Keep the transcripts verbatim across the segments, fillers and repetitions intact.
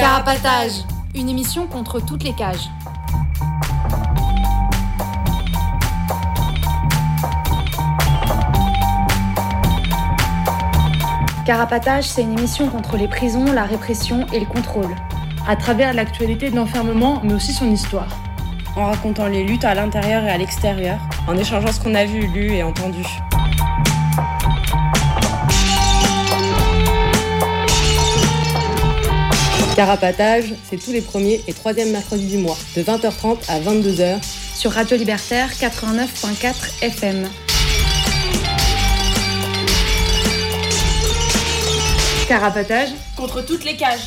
Carapatage, une émission contre toutes les cages. Carapatage, c'est une émission contre les prisons, la répression et le contrôle. À travers l'actualité de l'enfermement, mais aussi son histoire. En racontant les luttes à l'intérieur et à l'extérieur. En échangeant ce qu'on a vu, lu et entendu. Carapatage, c'est tous les premiers et troisièmes mercredis du mois, de vingt heures trente à vingt-deux heures. Sur Radio Libertaire quatre-vingt-neuf virgule quatre F M. Carapatage contre toutes les cages.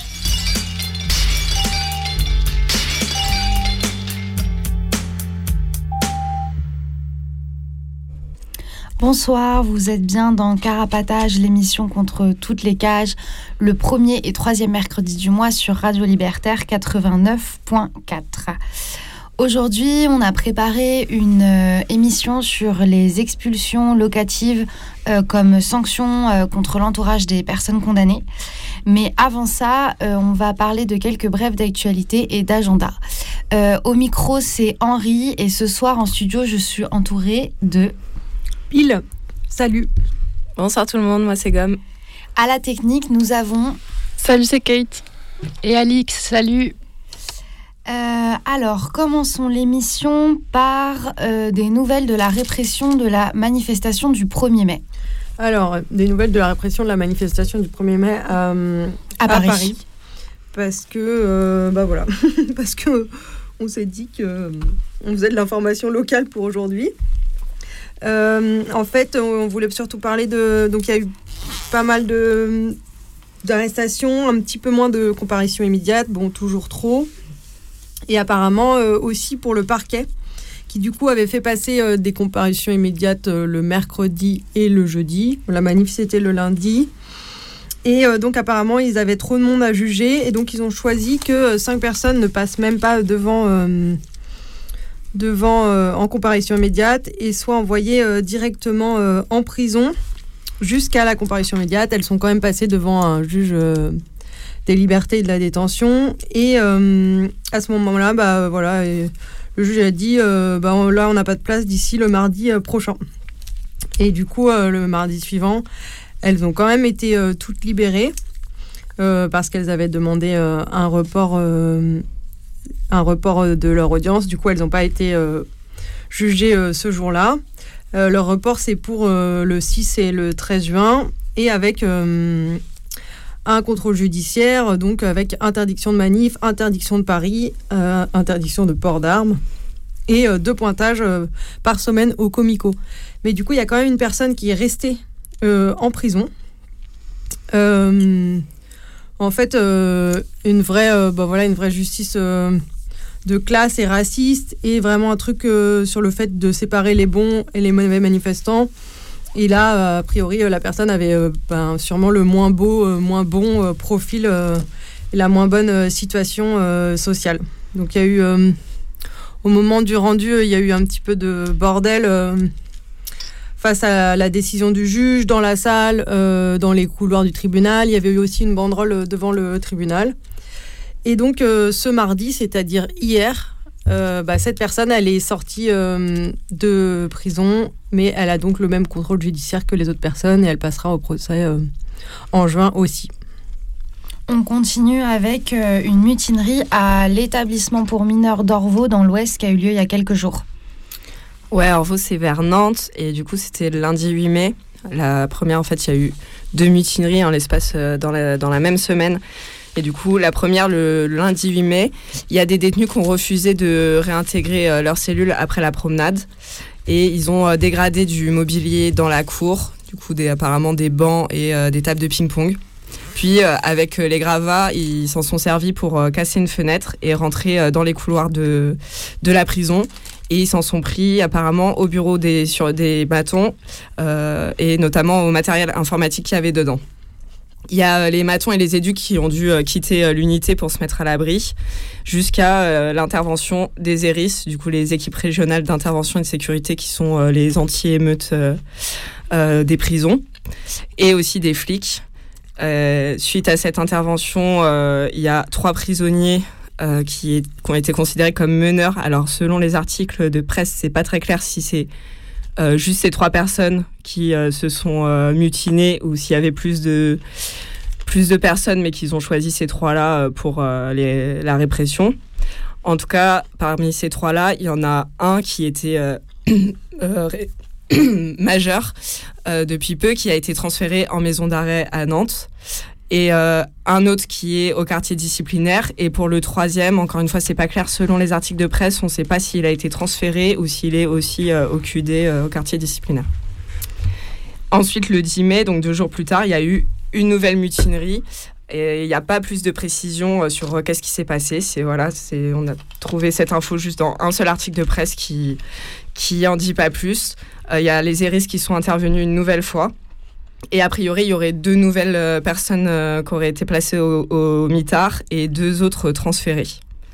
Bonsoir, vous êtes bien dans Carapatage, l'émission contre toutes les cages, le premier et troisième mercredi du mois sur Radio Libertaire quatre-vingt-neuf virgule quatre. Aujourd'hui, on a préparé une euh, émission sur les expulsions locatives euh, comme sanction euh, contre l'entourage des personnes condamnées. Mais avant ça, euh, on va parler de quelques brèves d'actualité et d'agenda. Euh, au micro, c'est Henri et ce soir en studio, je suis entourée de... Pile, salut. Bonsoir tout le monde, moi c'est Gomme. À la technique, nous avons... Salut, c'est Kate. Et Alix, salut. Euh, alors, commençons l'émission par euh, des nouvelles de la répression de la manifestation du premier mai. Alors, des nouvelles de la répression de la manifestation du premier mai euh, à, à Paris. Paris. Parce que, euh, bah voilà, parce que on s'est dit qu'on euh, faisait de l'information locale pour aujourd'hui. Euh, en fait, on voulait surtout parler de... Donc, il y a eu pas mal de, d'arrestations, un petit peu moins de comparutions immédiates, bon, toujours trop. Et apparemment euh, aussi pour le parquet, qui du coup avait fait passer euh, des comparutions immédiates euh, le mercredi et le jeudi. La manif, c'était le lundi. Et euh, donc apparemment, ils avaient trop de monde à juger. Et donc, ils ont choisi que euh, cinq personnes ne passent même pas devant... Euh, devant euh, en comparution immédiate et soient envoyées euh, directement euh, en prison jusqu'à la comparution immédiate. Elles sont quand même passées devant un juge euh, des libertés et de la détention. Et euh, à ce moment-là, bah, voilà, et le juge a dit euh, bah, on, là, on n'a pas de place d'ici le mardi euh, prochain. Et du coup, euh, le mardi suivant, elles ont quand même été euh, toutes libérées euh, parce qu'elles avaient demandé euh, un report... Euh, un report de leur audience. Du coup, elles n'ont pas été euh, jugées euh, ce jour-là. Euh, leur report, c'est pour euh, le six et le treize juin, et avec euh, un contrôle judiciaire, donc avec interdiction de manif, interdiction de Paris, euh, interdiction de port d'armes, et euh, deux pointages euh, par semaine au Comico. Mais du coup, il y a quand même une personne qui est restée euh, en prison. Euh, En fait, euh, une vraie, euh, bah voilà, une vraie justice euh, de classe et raciste, et vraiment un truc euh, sur le fait de séparer les bons et les mauvais manifestants. Et là, euh, a priori, euh, la personne avait euh, ben, sûrement le moins beau, euh, moins bon euh, profil euh, et la moins bonne euh, situation euh, sociale. Donc, il y a eu, euh, au moment du rendu, il y a eu un petit peu de bordel euh, face à la décision du juge, dans la salle, euh, dans les couloirs du tribunal. Il y avait eu aussi une banderole devant le tribunal. Et donc, euh, ce mardi, c'est-à-dire hier, euh, bah, cette personne, elle est sortie euh, de prison, mais elle a donc le même contrôle judiciaire que les autres personnes, et elle passera au procès euh, en juin aussi. On continue avec euh, une mutinerie à l'établissement pour mineurs d'Orvaux dans l'Ouest qui a eu lieu il y a quelques jours. Ouais, Orvaux, c'est vers Nantes, et du coup, c'était le lundi huit mai. La première, en fait, il y a eu deux mutineries en l'espace euh, dans, la, dans la même semaine. Et du coup, la première, le, le lundi huit mai, il y a des détenus qui ont refusé de réintégrer euh, leur cellule après la promenade. Et ils ont euh, dégradé du mobilier dans la cour, du coup, des, apparemment des bancs et euh, des tables de ping-pong. Puis, euh, avec euh, les gravats, ils s'en sont servis pour euh, casser une fenêtre et rentrer euh, dans les couloirs de, de la prison. Et ils s'en sont pris apparemment au bureau des, sur des bâtons euh, et notamment au matériel informatique qu'il y avait dedans. Il y a les matons et les éducs qui ont dû euh, quitter euh, l'unité pour se mettre à l'abri jusqu'à euh, l'intervention des E R I S, du coup les équipes régionales d'intervention et de sécurité qui sont euh, les anti-émeutes euh, euh, des prisons, et aussi des flics. Euh, suite à cette intervention, euh, il y a trois prisonniers euh, qui, est, qui ont été considérés comme meneurs. Alors, selon les articles de presse, c'est pas très clair si c'est euh, juste ces trois personnes qui euh, se sont euh, mutinées ou s'il y avait plus de, plus de personnes, mais qu'ils ont choisi ces trois-là pour euh, les, la répression. En tout cas, parmi ces trois-là, il y en a un qui était euh, euh, ré- majeur euh, depuis peu, qui a été transféré en maison d'arrêt à Nantes, et euh, un autre qui est au quartier disciplinaire. Et pour le troisième, encore une fois, c'est pas clair selon les articles de presse, on ne sait pas s'il a été transféré ou s'il est aussi euh, au Q D, euh, au quartier disciplinaire. Ensuite, le dix mai, donc deux jours plus tard, il y a eu une nouvelle mutinerie. Et il n'y a pas plus de précision sur euh, qu'est-ce qui s'est passé. C'est, voilà, c'est, on a trouvé cette info juste dans un seul article de presse qui qui en dit pas plus. Il euh, y a les E R I S qui sont intervenus une nouvelle fois. Et a priori, il y aurait deux nouvelles euh, personnes euh, qui auraient été placées au, au mitard et deux autres transférées.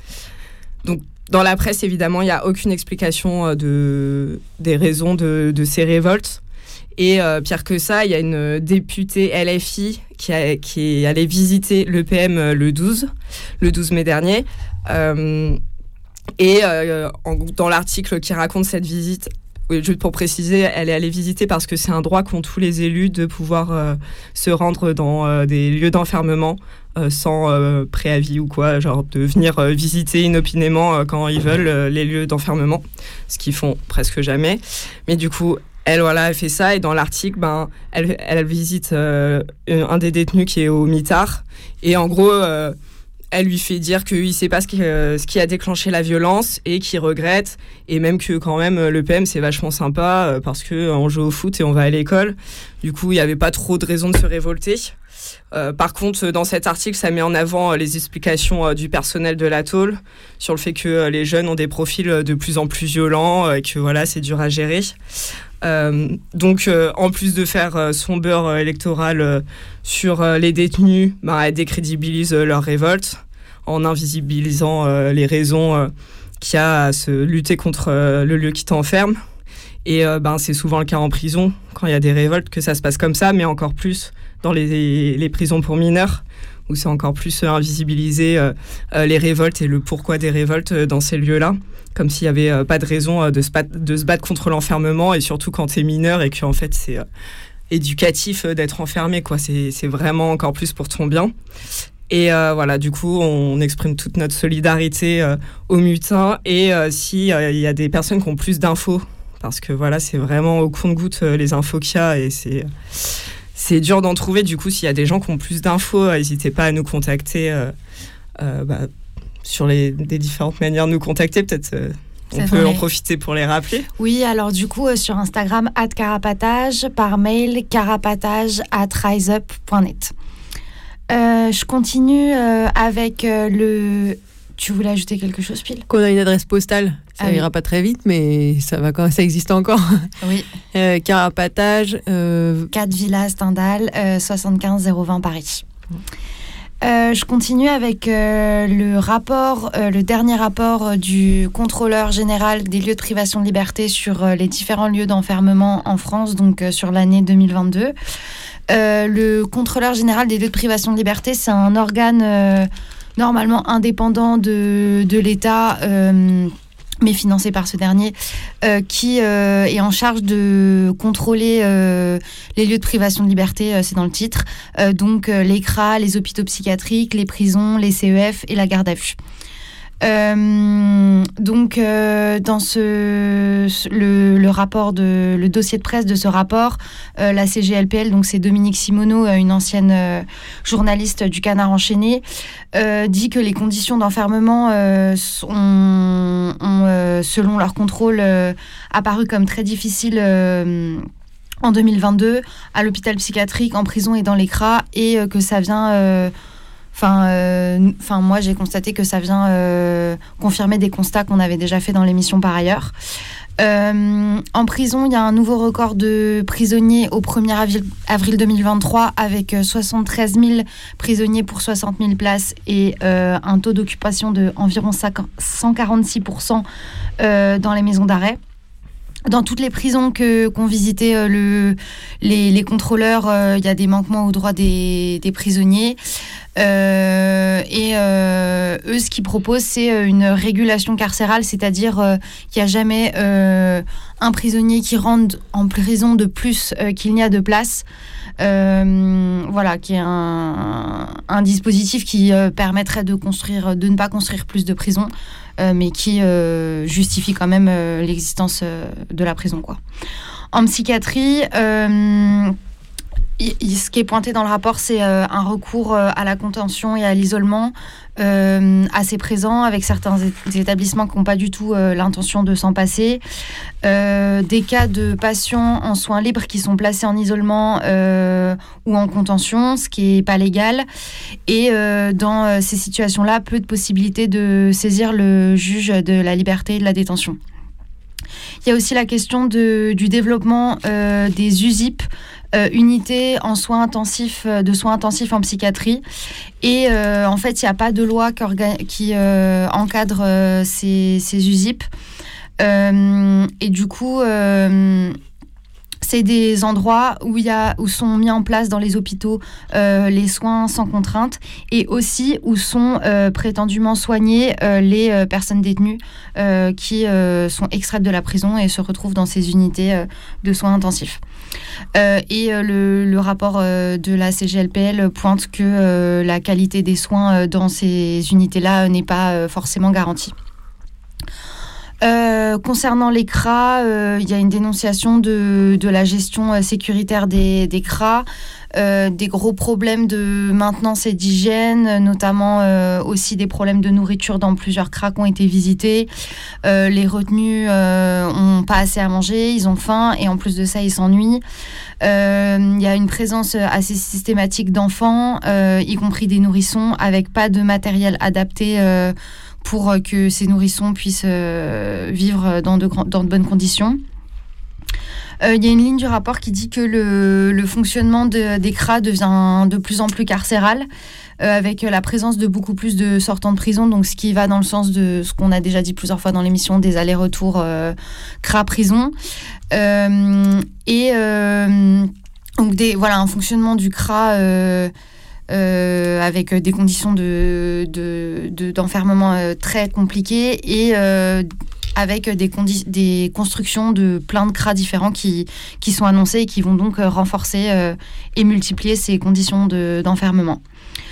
Donc, dans la presse, évidemment, il n'y a aucune explication euh, de, des raisons de, de ces révoltes. Et euh, pire que ça, il y a une députée L F I qui, a, qui est allée visiter l'E P M le douze, le douze mai dernier. Euh, et euh, en, dans l'article qui raconte cette visite, juste pour préciser, elle est allée visiter parce que c'est un droit qu'ont tous les élus de pouvoir euh, se rendre dans euh, des lieux d'enfermement euh, sans euh, préavis ou quoi, genre de venir euh, visiter inopinément euh, quand ils veulent euh, les lieux d'enfermement, ce qu'ils font presque jamais. Mais du coup, elle, voilà, elle fait ça, et dans l'article, ben, elle, elle visite euh, un des détenus qui est au mitard, et en gros, euh, elle lui fait dire qu'il ne sait pas ce qui, euh, ce qui a déclenché la violence et qu'il regrette, et même que quand même l'E P M c'est vachement sympa euh, parce qu'on joue au foot et on va à l'école. Du coup, il n'y avait pas trop de raison de se révolter. Euh, par contre, dans cet article, ça met en avant euh, les explications euh, du personnel de la tôle sur le fait que euh, les jeunes ont des profils de plus en plus violents euh, et que voilà, c'est dur à gérer. Euh, donc, euh, en plus de faire euh, son beurre euh, électoral euh, sur euh, les détenus, bah, elle décrédibilise euh, leur révolte en invisibilisant euh, les raisons euh, qu'il y a à se lutter contre euh, le lieu qui t'enferme. Et euh, ben, c'est souvent le cas en prison, quand il y a des révoltes, que ça se passe comme ça, mais encore plus dans les, les prisons pour mineurs, où c'est encore plus euh, invisibilisé euh, euh, les révoltes et le pourquoi des révoltes euh, dans ces lieux-là, comme s'il n'y avait euh, pas de raison euh, de, se bat- de se battre contre l'enfermement, et surtout quand t'es mineur et que en fait c'est euh, éducatif euh, d'être enfermé, quoi. C'est, c'est vraiment encore plus pour ton bien. Et euh, voilà, du coup, on exprime toute notre solidarité euh, aux mutins, et euh, s'il y a des personnes qui ont plus d'infos, parce que voilà, c'est vraiment au compte-gouttes euh, les infos qu'il y a, et c'est... C'est dur d'en trouver, du coup, s'il y a des gens qui ont plus d'infos, n'hésitez pas à nous contacter euh, euh, bah, sur les, des différentes manières de nous contacter. Peut-être euh, on peut en profiter pour les rappeler. Oui, alors du coup, euh, sur Instagram, arobase carapatage, par mail, carapatage arobase riseup point net. Euh, je continue euh, avec euh, le... Tu voulais ajouter quelque chose, Pile ? Qu'on a une adresse postale, ça ah ira oui. pas très vite, mais ça va quand ça existe encore. Oui. Euh, Carapatage. Euh... quatre Villa Stendhal, euh, soixante-quinze zéro vingt Paris. Euh, je continue avec euh, le rapport, euh, le dernier rapport euh, du contrôleur général des lieux de privation de liberté sur euh, les différents lieux d'enfermement en France, donc euh, sur l'année deux mille vingt-deux. Euh, le contrôleur général des lieux de privation de liberté, c'est un organe euh, normalement indépendant de, de l'État, euh, mais financé par ce dernier, euh, qui euh, est en charge de contrôler euh, les lieux de privation de liberté, euh, c'est dans le titre, euh, donc euh, les C R A, les hôpitaux psychiatriques, les prisons, les C E F et la garde à vue. Euh, donc euh, dans ce, le, le rapport de le dossier de presse de ce rapport, euh, la C G L P L, donc c'est Dominique Simoneau, une ancienne euh, journaliste du Canard enchaîné, euh, dit que les conditions d'enfermement euh, sont, ont, euh, selon leur contrôle, euh, apparu comme très difficiles euh, en deux mille vingt-deux à l'hôpital psychiatrique, en prison et dans les C R A, et euh, que ça vient euh, Enfin, euh, enfin, moi, j'ai constaté que ça vient euh, confirmer des constats qu'on avait déjà fait dans l'émission par ailleurs. Euh, en prison, il y a un nouveau record de prisonniers au premier avril deux mille vingt-trois, avec soixante-treize mille prisonniers pour soixante mille places et euh, un taux d'occupation de environ cent quarante-six pour cent euh, dans les maisons d'arrêt. Dans toutes les prisons que, qu'ont visité euh, le, les, les contrôleurs, il euh, y a des manquements aux droits des, des prisonniers. Euh, et euh, eux, ce qu'ils proposent, c'est une régulation carcérale, c'est-à-dire euh, qu'il n'y a jamais euh, un prisonnier qui rentre en prison de plus euh, qu'il n'y a de place. Euh, voilà, qui est un, un dispositif qui euh, permettrait de construire, de ne pas construire plus de prisons, euh, mais qui euh, justifie quand même euh, l'existence euh, de la prison, quoi. En psychiatrie, euh, ce qui est pointé dans le rapport, c'est euh, un recours euh, à la contention et à l'isolement euh, assez présent, avec certains établissements qui n'ont pas du tout euh, l'intention de s'en passer. Euh, des cas de patients en soins libres qui sont placés en isolement euh, ou en contention, ce qui n'est pas légal. Et euh, dans euh, ces situations-là, peu de possibilités de saisir le juge de la liberté et de la détention. Il y a aussi la question de, du développement euh, des U S I P, Euh, unité en soins intensifs, de soins intensifs en psychiatrie. Et euh, en fait, il n'y a pas de loi qui, orga- qui euh, encadre euh, ces, ces U S I P. Euh, et du coup, euh, c'est des endroits où, y a, où sont mis en place dans les hôpitaux euh, les soins sans contrainte, et aussi où sont euh, prétendument soignées euh, les euh, personnes détenues euh, qui euh, sont extraites de la prison et se retrouvent dans ces unités euh, de soins intensifs. Euh, et euh, le, le rapport euh, de la C G L P L pointe que euh, la qualité des soins euh, dans ces unités-là euh, n'est pas euh, forcément garantie. Euh, concernant les C R A, il euh, y a une dénonciation de, de la gestion euh, sécuritaire des, des C R A, euh, des gros problèmes de maintenance et d'hygiène, notamment euh, aussi des problèmes de nourriture dans plusieurs C R A qui ont été visités. Euh, les retenus euh, ont pas assez à manger, ils ont faim et en plus de ça, ils s'ennuient. Il euh, y a une présence assez systématique d'enfants, euh, y compris des nourrissons, avec pas de matériel adapté euh, pour que ces nourrissons puissent euh, vivre dans de, dans de bonnes conditions. Il euh, y a une ligne du rapport qui dit que le, le fonctionnement de, des C R A devient de plus en plus carcéral, euh, avec la présence de beaucoup plus de sortants de prison, donc ce qui va dans le sens de ce qu'on a déjà dit plusieurs fois dans l'émission, des allers-retours euh, C R A-prison. Euh, et euh, donc des, voilà, un fonctionnement du C R A euh, Euh, avec des conditions de, de, de, d'enfermement euh, très compliquées et euh, avec des, condi- des constructions de plein de C R A différents qui, qui sont annoncés et qui vont donc euh, renforcer euh, et multiplier ces conditions de, d'enfermement.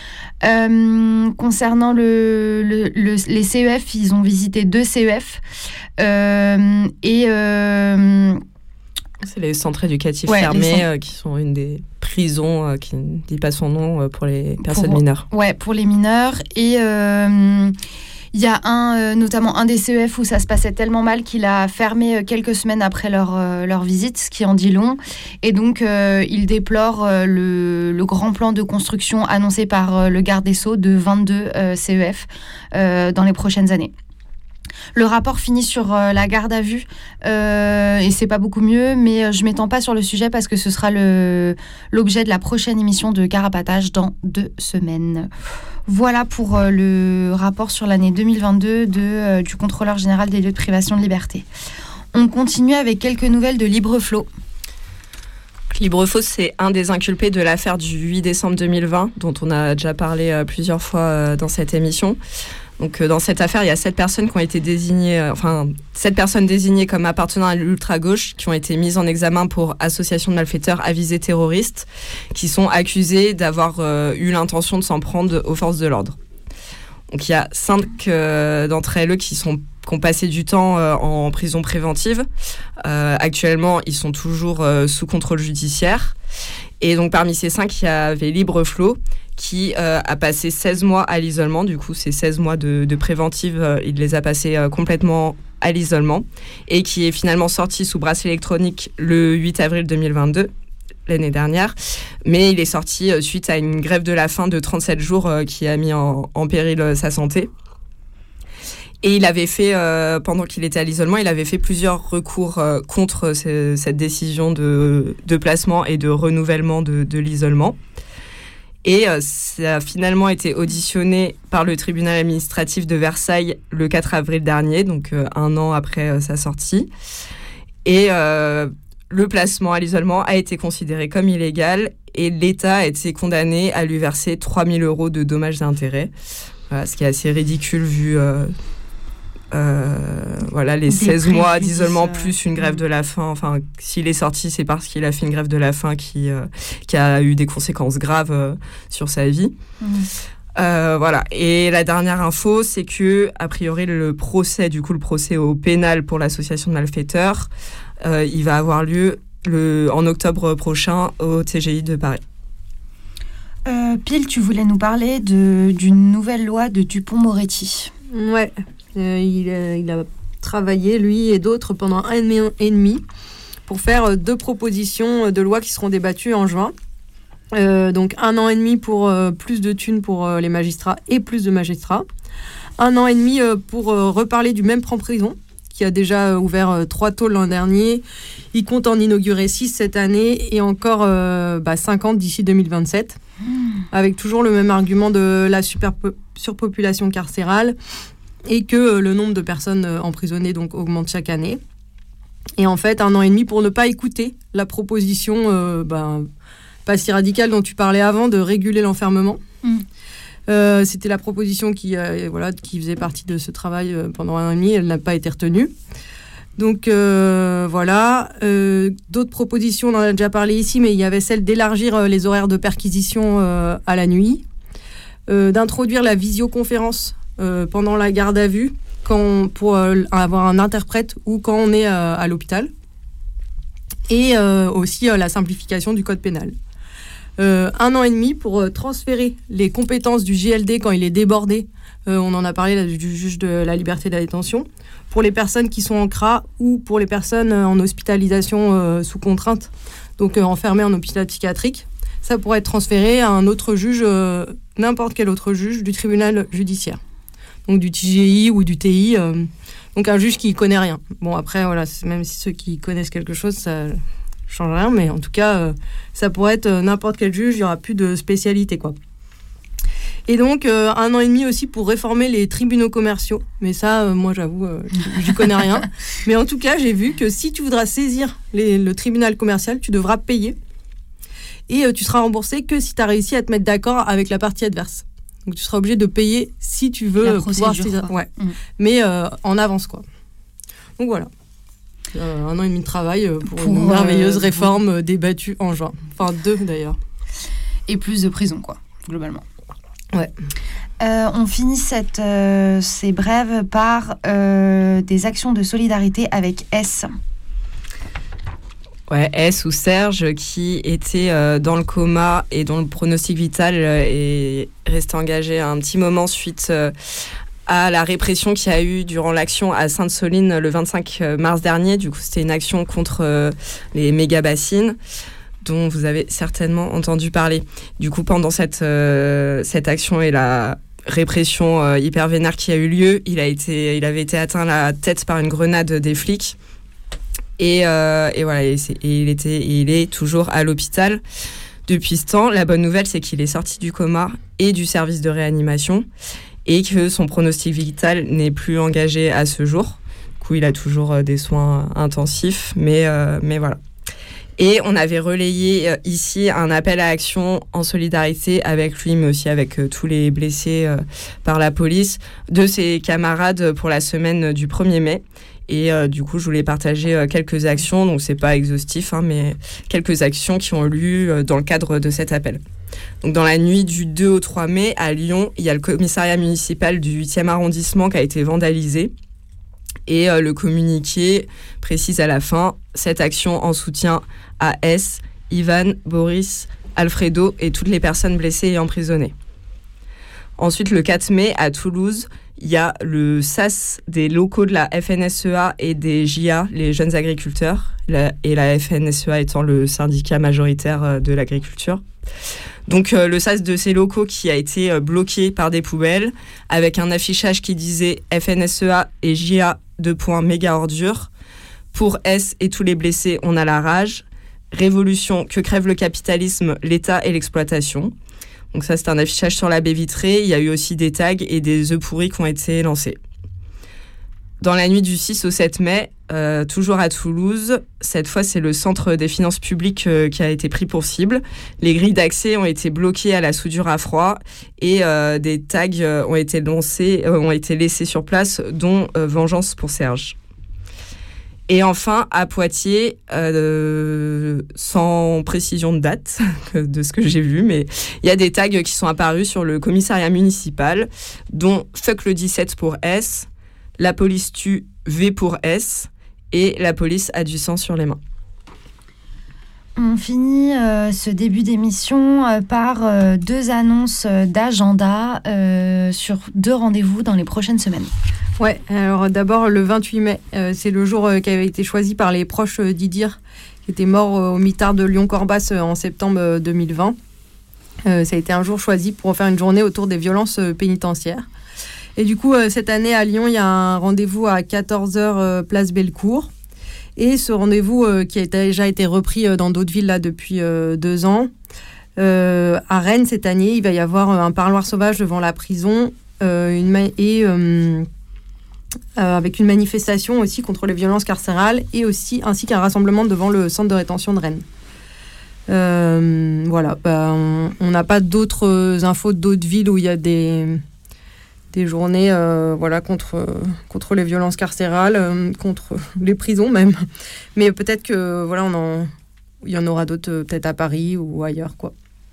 Euh, concernant le, le, le, les C E F, ils ont visité deux C E F euh, et... Euh, C'est les centres éducatifs ouais, fermés centres... euh, qui sont une des prisons euh, qui ne dit pas son nom euh, pour les personnes pour, mineures. Ouais, pour les mineurs. Et il euh, y a un, euh, notamment un des C E F où ça se passait tellement mal qu'il a fermé quelques semaines après leur, euh, leur visite, ce qui en dit long. Et donc, euh, il déplore euh, le, le grand plan de construction annoncé par euh, le garde des Sceaux de vingt-deux euh, C E F euh, dans les prochaines années. Le rapport finit sur euh, la garde à vue euh, et c'est pas beaucoup mieux, mais euh, je m'étends pas sur le sujet parce que ce sera le, l'objet de la prochaine émission de Carapatage dans deux semaines. Voilà pour euh, le rapport sur l'année deux mille vingt-deux de, euh, du contrôleur général des lieux de privation de liberté. On continue avec quelques nouvelles de Libreflot. Libreflot, c'est un des inculpés de l'affaire du huit décembre deux mille vingt, dont on a déjà parlé euh, plusieurs fois euh, dans cette émission. Donc, euh, dans cette affaire, il y a sept personnes qui ont été désignées, euh, enfin, sept personnes désignées comme appartenant à l'ultra-gauche qui ont été mises en examen pour association de malfaiteurs à visée terroriste, qui sont accusées d'avoir euh, eu l'intention de s'en prendre aux forces de l'ordre. Donc, il y a cinq euh, d'entre elles qui sont qui ont passé du temps euh, en prison préventive. Euh, actuellement, ils sont toujours euh, sous contrôle judiciaire. Et donc, parmi ces cinq, il y avait Libreflot, qui euh, a passé seize mois à l'isolement. Du coup, ces seize mois de, de préventive, euh, il les a passés euh, complètement à l'isolement. Et qui est finalement sorti sous bracelet électronique le huit avril deux mille vingt-deux, l'année dernière. Mais il est sorti euh, suite à une grève de la faim de trente-sept jours euh, qui a mis en, en péril euh, sa santé. Et il avait fait, euh, pendant qu'il était à l'isolement, il avait fait plusieurs recours euh, contre ce, cette décision de, de placement et de renouvellement de, de l'isolement. Et euh, ça a finalement été auditionné par le tribunal administratif de Versailles le quatre avril dernier, donc euh, un an après euh, sa sortie. Et euh, le placement à l'isolement a été considéré comme illégal et l'État a été condamné à lui verser trois mille euros de dommages et intérêts. Voilà, ce qui est assez ridicule vu euh, euh, voilà, les Des seize mois d'isolement euh... plus une grève de la faim. Enfin, s'il est sorti, c'est parce qu'il a fait une grève de la faim qui, euh, qui a eu des conséquences graves euh, sur sa vie. Mmh. Euh, voilà. Et la dernière info, c'est que, a priori, le procès, du coup, le procès au pénal pour l'association de malfaiteurs, euh, il va avoir lieu le, en octobre prochain au T G I de Paris. Euh, Pile, tu voulais nous parler de, d'une nouvelle loi de Dupond-Moretti. Ouais, euh, il, a, il a travaillé, lui et d'autres, pendant un an et demi pour faire deux propositions de loi qui seront débattues en juin. Euh, donc un an et demi pour euh, plus de thunes pour euh, les magistrats et plus de magistrats. Un an et demi euh, pour euh, reparler du même prend-prison qui a déjà euh, ouvert euh, trois tôles l'an dernier. Il compte en inaugurer six cette année et encore euh, bah, cinquante d'ici deux mille vingt-sept. Mmh. Avec toujours le même argument de la superpo- surpopulation carcérale et que euh, le nombre de personnes euh, emprisonnées donc, augmente chaque année. Et en fait, un an et demi pour ne pas écouter la proposition... Euh, bah, pas si radicale dont tu parlais avant, de réguler l'enfermement. Mmh. Euh, c'était la proposition qui, euh, voilà, qui faisait partie de ce travail euh, pendant un an et demi. Elle n'a pas été retenue. Donc euh, voilà. Euh, d'autres propositions, on en a déjà parlé ici, mais il y avait celle d'élargir euh, les horaires de perquisition euh, à la nuit, euh, d'introduire la visioconférence euh, pendant la garde à vue quand, pour euh, avoir un interprète ou quand on est euh, à l'hôpital. Et euh, aussi euh, la simplification du code pénal. Euh, un an et demi pour euh, transférer les compétences du J L D quand il est débordé. Euh, on en a parlé là, du juge de la liberté de la détention. Pour les personnes qui sont en C R A ou pour les personnes euh, en hospitalisation euh, sous contrainte, donc euh, enfermées en hôpital psychiatrique. Ça pourrait être transféré à un autre juge, euh, n'importe quel autre juge du tribunal judiciaire. Donc du T G I ou du T I. Euh, donc un juge qui ne connaît rien. Bon après, voilà, même si ceux qui connaissent quelque chose, ça... change rien, mais en tout cas, euh, ça pourrait être euh, n'importe quel juge, il n'y aura plus de spécialité, quoi. Et donc, euh, un an et demi aussi pour réformer les tribunaux commerciaux. Mais ça, euh, moi, j'avoue, euh, j'y connais rien. Mais en tout cas, j'ai vu que si tu voudras saisir les, le tribunal commercial, tu devras payer. Et euh, tu seras remboursé que si tu as réussi à te mettre d'accord avec la partie adverse. Donc, tu seras obligé de payer si tu veux la pouvoir saisir. Ouais. Mmh. Mais euh, en avance, quoi. Donc, voilà. Euh, un an et demi de travail euh, pour, pour une merveilleuse euh, réforme euh, débattue en juin. Enfin, deux d'ailleurs. Et plus de prison, quoi, globalement. Ouais. Euh, on finit cette, euh, ces brèves par euh, des actions de solidarité avec S. Ouais, S ou Serge, qui était euh, dans le coma et dont le pronostic vital euh, est resté engagé un petit moment suite... Euh, à la répression qu'il y a eu durant l'action à Sainte-Soline le vingt-cinq mars dernier. Du coup, c'était une action contre euh, les méga-bassines dont vous avez certainement entendu parler. Du coup, pendant cette, euh, cette action et la répression euh, hyper vénère qui a eu lieu, il, a été, il avait été atteint la tête par une grenade des flics. Et, euh, et voilà, et, et il, était, et il est toujours à l'hôpital depuis ce temps. La bonne nouvelle, c'est qu'il est sorti du coma et du service de réanimation, et que son pronostic vital n'est plus engagé à ce jour. Du coup, il a toujours euh, des soins intensifs, mais, euh, mais voilà. Et on avait relayé euh, ici un appel à action en solidarité avec lui, mais aussi avec euh, tous les blessés euh, par la police, de ses camarades pour la semaine du premier mai. Et euh, du coup, je voulais partager euh, quelques actions, donc c'est pas exhaustif, hein, mais quelques actions qui ont eu lieu euh, dans le cadre de cet appel. Donc, dans la nuit du deux au trois mai, à Lyon, il y a le commissariat municipal du huitième arrondissement qui a été vandalisé. Et euh, le communiqué précise à la fin cette action en soutien à S, Ivan, Boris, Alfredo et toutes les personnes blessées et emprisonnées. Ensuite, le quatre mai, à Toulouse, il y a le S A S des locaux de la F N S E A et des J A, les jeunes agriculteurs, la, et la F N S E A étant le syndicat majoritaire de l'agriculture. Donc euh, le S A S de ces locaux qui a été euh, bloqué par des poubelles, avec un affichage qui disait F N S E A et J A, deux points, méga ordures. Pour S et tous les blessés, on a la rage. Révolution, que crève le capitalisme, l'État et l'exploitation. Donc ça, c'est un affichage sur la baie vitrée. Il y a eu aussi des tags et des œufs pourris qui ont été lancés. Dans la nuit du six au sept mai, euh, toujours à Toulouse. Cette fois, c'est le Centre des finances publiques euh, qui a été pris pour cible. Les grilles d'accès ont été bloquées à la soudure à froid et euh, des tags euh, ont été lancés, euh, ont été laissés sur place, dont euh, Vengeance pour Serge. Et enfin, à Poitiers, euh, sans précision de date, de ce que j'ai vu, mais il y a des tags qui sont apparus sur le commissariat municipal, dont « Fuck le dix-sept » pour S, « La police tue V pour S » et « La police a du sang sur les mains ». On finit euh, ce début d'émission euh, par euh, deux annonces euh, d'agenda euh, sur deux rendez-vous dans les prochaines semaines. Ouais, alors d'abord le vingt-huit mai, euh, c'est le jour euh, qui avait été choisi par les proches euh, d'Idir, qui était mort euh, au mitard de Lyon-Corbas euh, en septembre euh, deux mille vingt. Euh, ça a été un jour choisi pour faire une journée autour des violences euh, pénitentiaires. Et du coup, euh, cette année à Lyon, il y a un rendez-vous à quatorze heures euh, place Bellecour. Et ce rendez-vous euh, qui a déjà été repris euh, dans d'autres villes là, depuis euh, deux ans. Euh, à Rennes, cette année, il va y avoir euh, un parloir sauvage devant la prison euh, une ma- et... Euh, Euh, avec une manifestation aussi contre les violences carcérales et aussi ainsi qu'un rassemblement devant le centre de rétention de Rennes. Euh, voilà, bah, on n'a pas d'autres infos d'autres villes où il y a des, des journées euh, voilà, contre, contre les violences carcérales, euh, contre les prisons même. Mais peut-être que voilà, on en, il y en aura d'autres euh, peut-être à Paris ou ailleurs, quoi.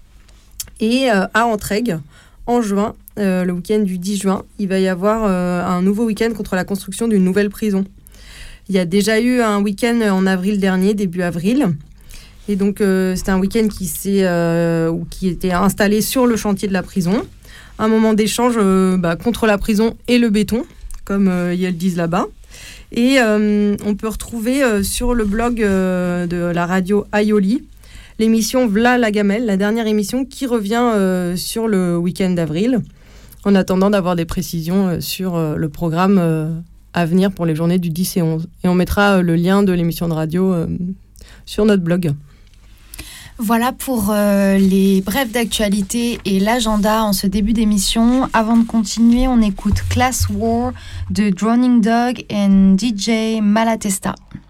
Et euh, à Entraigues, en juin, euh, le week-end du dix juin, il va y avoir euh, un nouveau week-end contre la construction d'une nouvelle prison. Il y a déjà eu un week-end en avril dernier, début avril. Et donc, euh, c'était un week-end qui, s'est, euh, qui était installé sur le chantier de la prison. Un moment d'échange euh, bah, contre la prison et le béton, comme euh, ils le disent là-bas. Et euh, on peut retrouver euh, sur le blog euh, de la radio Aioli l'émission V'là la gamelle, la dernière émission qui revient euh, sur le week-end d'avril, en attendant d'avoir des précisions euh, sur euh, le programme euh, à venir pour les journées du dix et onze. Et on mettra euh, le lien de l'émission de radio euh, sur notre blog. Voilà pour euh, les brèves d'actualité et l'agenda en ce début d'émission. Avant de continuer, on écoute Class War de Drowning Dog et D J Malatesta.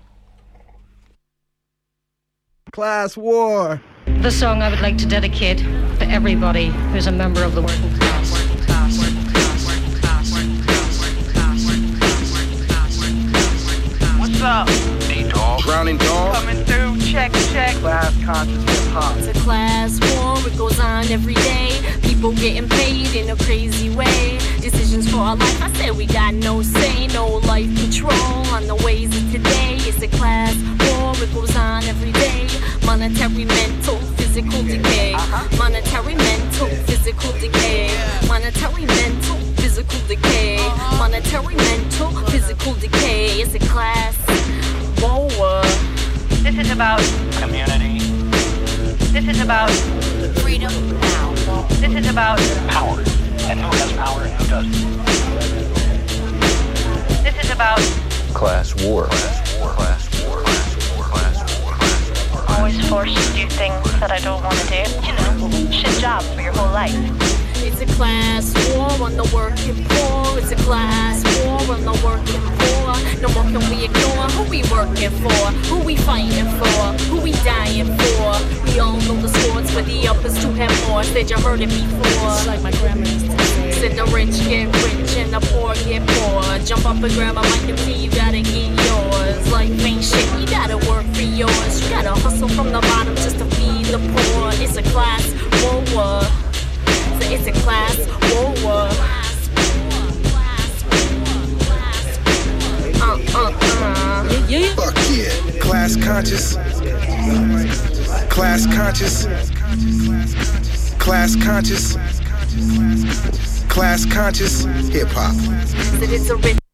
Class War. The song I would like to dedicate to everybody who's a member of the working class. What's up? D-Dog. Drowning Dog. Coming through, check, check. Class conscious hip-hop. It's a class war, it goes on every day. People getting paid in a crazy way. Decisions for our life, I said we got no say. No life control on the ways of today. It's a class war, it goes on every day. Monetary, mental, physical decay. Monetary, mental, physical decay. Monetary, mental, physical decay. Monetary, mental, physical decay. It's a class war. This is about community. This is about freedom now. This is about power. And who has power and who doesn't. This is about Class war. Class war. Class war. Class war. Class war. Class war. always forced to do things that I don't want to do. You know, shit job for your whole life. It's a class war on the working poor. It's a class war on the working poor. No more can we ignore who we working for, who we fighting for, who we dying for. We all know the sports where the uppers to have more. Said you heard it before. It's like my grandma used to say. Said the rich get rich and the poor get poor. Jump up and grab a mic and see you gotta get yours. Life ain't shit, you gotta work for yours. You gotta hustle from the bottom just to feed the poor. It's a class war. So it's a class war. Uh, uh, uh. Yeah, yeah. Fuck yeah. Class conscious. Class conscious. Class conscious. Class conscious. Hip hop. That it's a rich.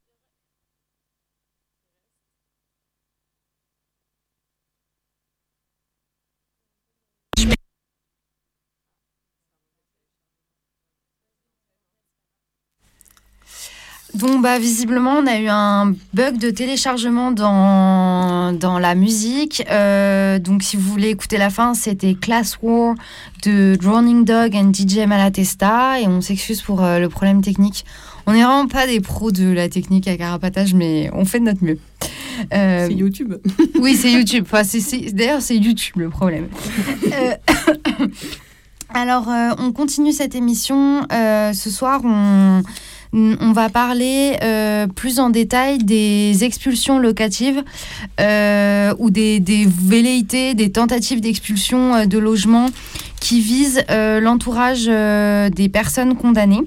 Donc bah, visiblement on a eu un bug de téléchargement dans, dans la musique, euh, donc si vous voulez écouter la fin, c'était Class War de Drowning Dog and D J Malatesta, et on s'excuse pour euh, le problème technique. On n'est vraiment pas des pros de la technique à Carapatage, mais on fait de notre mieux. Euh, c'est YouTube. Oui, c'est YouTube. Enfin, c'est, c'est, d'ailleurs, c'est YouTube le problème. euh, alors, euh, on continue cette émission. Euh, ce soir, on... On va parler euh, plus en détail des expulsions locatives euh, ou des, des velléités, des tentatives d'expulsion euh, de logements qui visent euh, l'entourage euh, des personnes condamnées.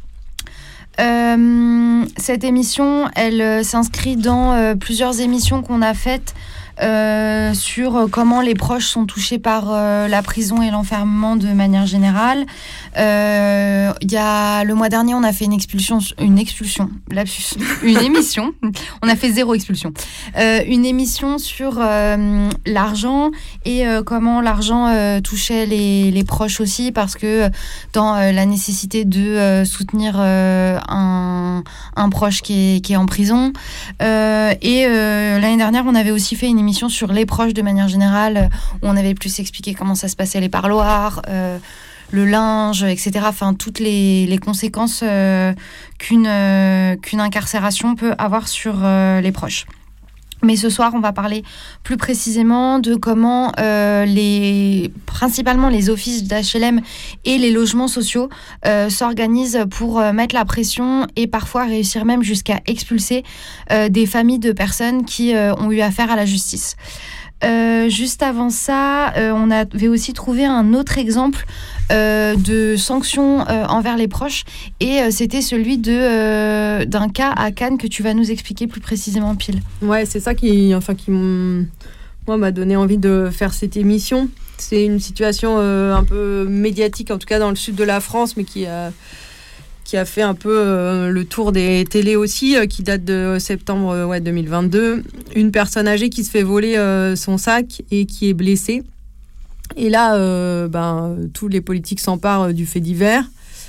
Euh, cette émission, elle euh, s'inscrit dans euh, plusieurs émissions qu'on a faites Euh, sur comment les proches sont touchés par euh, la prison et l'enfermement de manière générale. Euh, y a, le mois dernier, on a fait une expulsion, une expulsion, lapsus, une émission. On a fait zéro expulsion. Euh, une émission sur euh, l'argent et euh, comment l'argent euh, touchait les, les proches aussi, parce que dans euh, la nécessité de euh, soutenir euh, un, un proche qui est, qui est en prison. Euh, et euh, l'année dernière, on avait aussi fait une émission sur les proches de manière générale, où on avait plus expliqué comment ça se passait, les parloirs, euh, le linge, et cetera. Enfin, toutes les, les conséquences euh, qu'une, euh, qu'une incarcération peut avoir sur euh, les proches. Mais ce soir, on va parler plus précisément de comment euh, les, principalement les offices d'H L M et les logements sociaux euh, s'organisent pour euh, mettre la pression et parfois réussir même jusqu'à expulser euh, des familles de personnes qui euh, ont eu affaire à la justice. Euh, juste avant ça, euh, on avait aussi trouvé un autre exemple euh, de sanctions euh, envers les proches, et euh, c'était celui de, euh, d'un cas à Cannes que tu vas nous expliquer plus précisément, Pile. Ouais, c'est ça qui, enfin, qui moi, m'a donné envie de faire cette émission. C'est une situation euh, un peu médiatique, en tout cas dans le sud de la France, mais qui a... qui a fait un peu euh, le tour des télés aussi, euh, qui date de septembre euh, ouais, deux mille vingt-deux. Une personne âgée qui se fait voler euh, son sac et qui est blessée. Et là, euh, ben, tous les politiques s'emparent euh, du fait divers.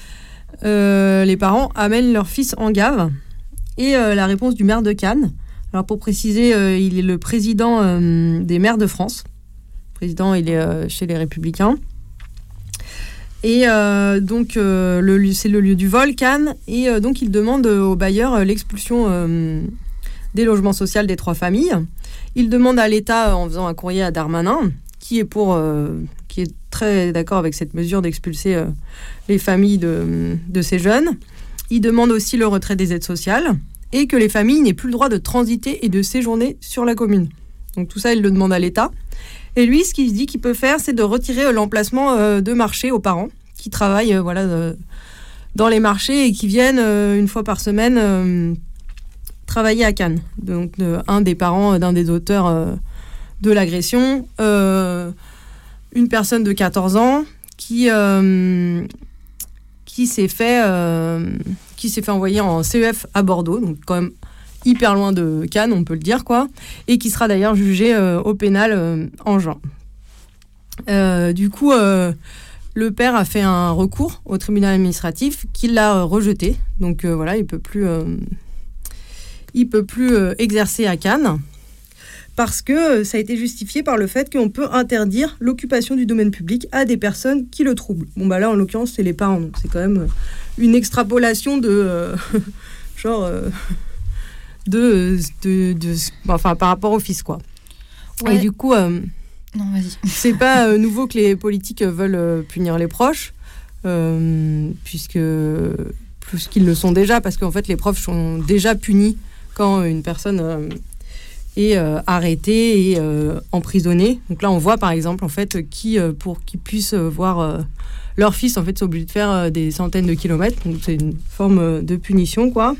Euh, les parents amènent leur fils en gave. Et euh, la réponse du maire de Cannes. Alors pour préciser, euh, il est le président euh, des maires de France. Le président, il est euh, chez les Républicains. Et euh, donc, euh, le, c'est le lieu du vol, Cannes. Et euh, donc, il demande au bailleur euh, l'expulsion euh, des logements sociaux des trois familles. Il demande à l'État, en faisant un courrier à Darmanin, qui est, pour, euh, qui est très d'accord avec cette mesure d'expulser euh, les familles de, de ces jeunes. Il demande aussi le retrait des aides sociales et que les familles n'aient plus le droit de transiter et de séjourner sur la commune. Donc, tout ça, il le demande à l'État. Et lui, ce qu'il se dit qu'il peut faire, c'est de retirer euh, l'emplacement euh, de marché aux parents qui travaillent euh, voilà, euh, dans les marchés et qui viennent euh, une fois par semaine euh, travailler à Cannes. Donc, euh, un des parents d'un des auteurs euh, de l'agression, euh, une personne de quatorze ans qui, euh, qui, s'est fait, euh, qui s'est fait envoyer en C E F à Bordeaux, donc quand même hyper loin de Cannes, on peut le dire, quoi, et qui sera d'ailleurs jugé euh, au pénal euh, en juin. Euh, du coup, euh, le père a fait un recours au tribunal administratif qui l'a euh, rejeté. Donc euh, voilà, il peut plus, euh, il peut plus euh, exercer à Cannes parce que ça a été justifié par le fait qu'on peut interdire l'occupation du domaine public à des personnes qui le troublent. Bon bah là, en l'occurrence, c'est les parents, donc c'est quand même une extrapolation de euh, genre. Euh, De, de, de, enfin, par rapport au fils, quoi. Ouais. Et du coup, euh, non, vas-y. C'est pas euh, nouveau que les politiques veulent euh, punir les proches, euh, puisque plus qu'ils le sont déjà, parce qu'en fait, les proches sont déjà punis quand une personne euh, est euh, arrêtée et euh, emprisonnée. Donc là, on voit par exemple, en fait, qui, euh, pour qu'ils puissent voir euh, leur fils, en fait, sont obligés de faire euh, des centaines de kilomètres. Donc c'est une forme euh, de punition, quoi.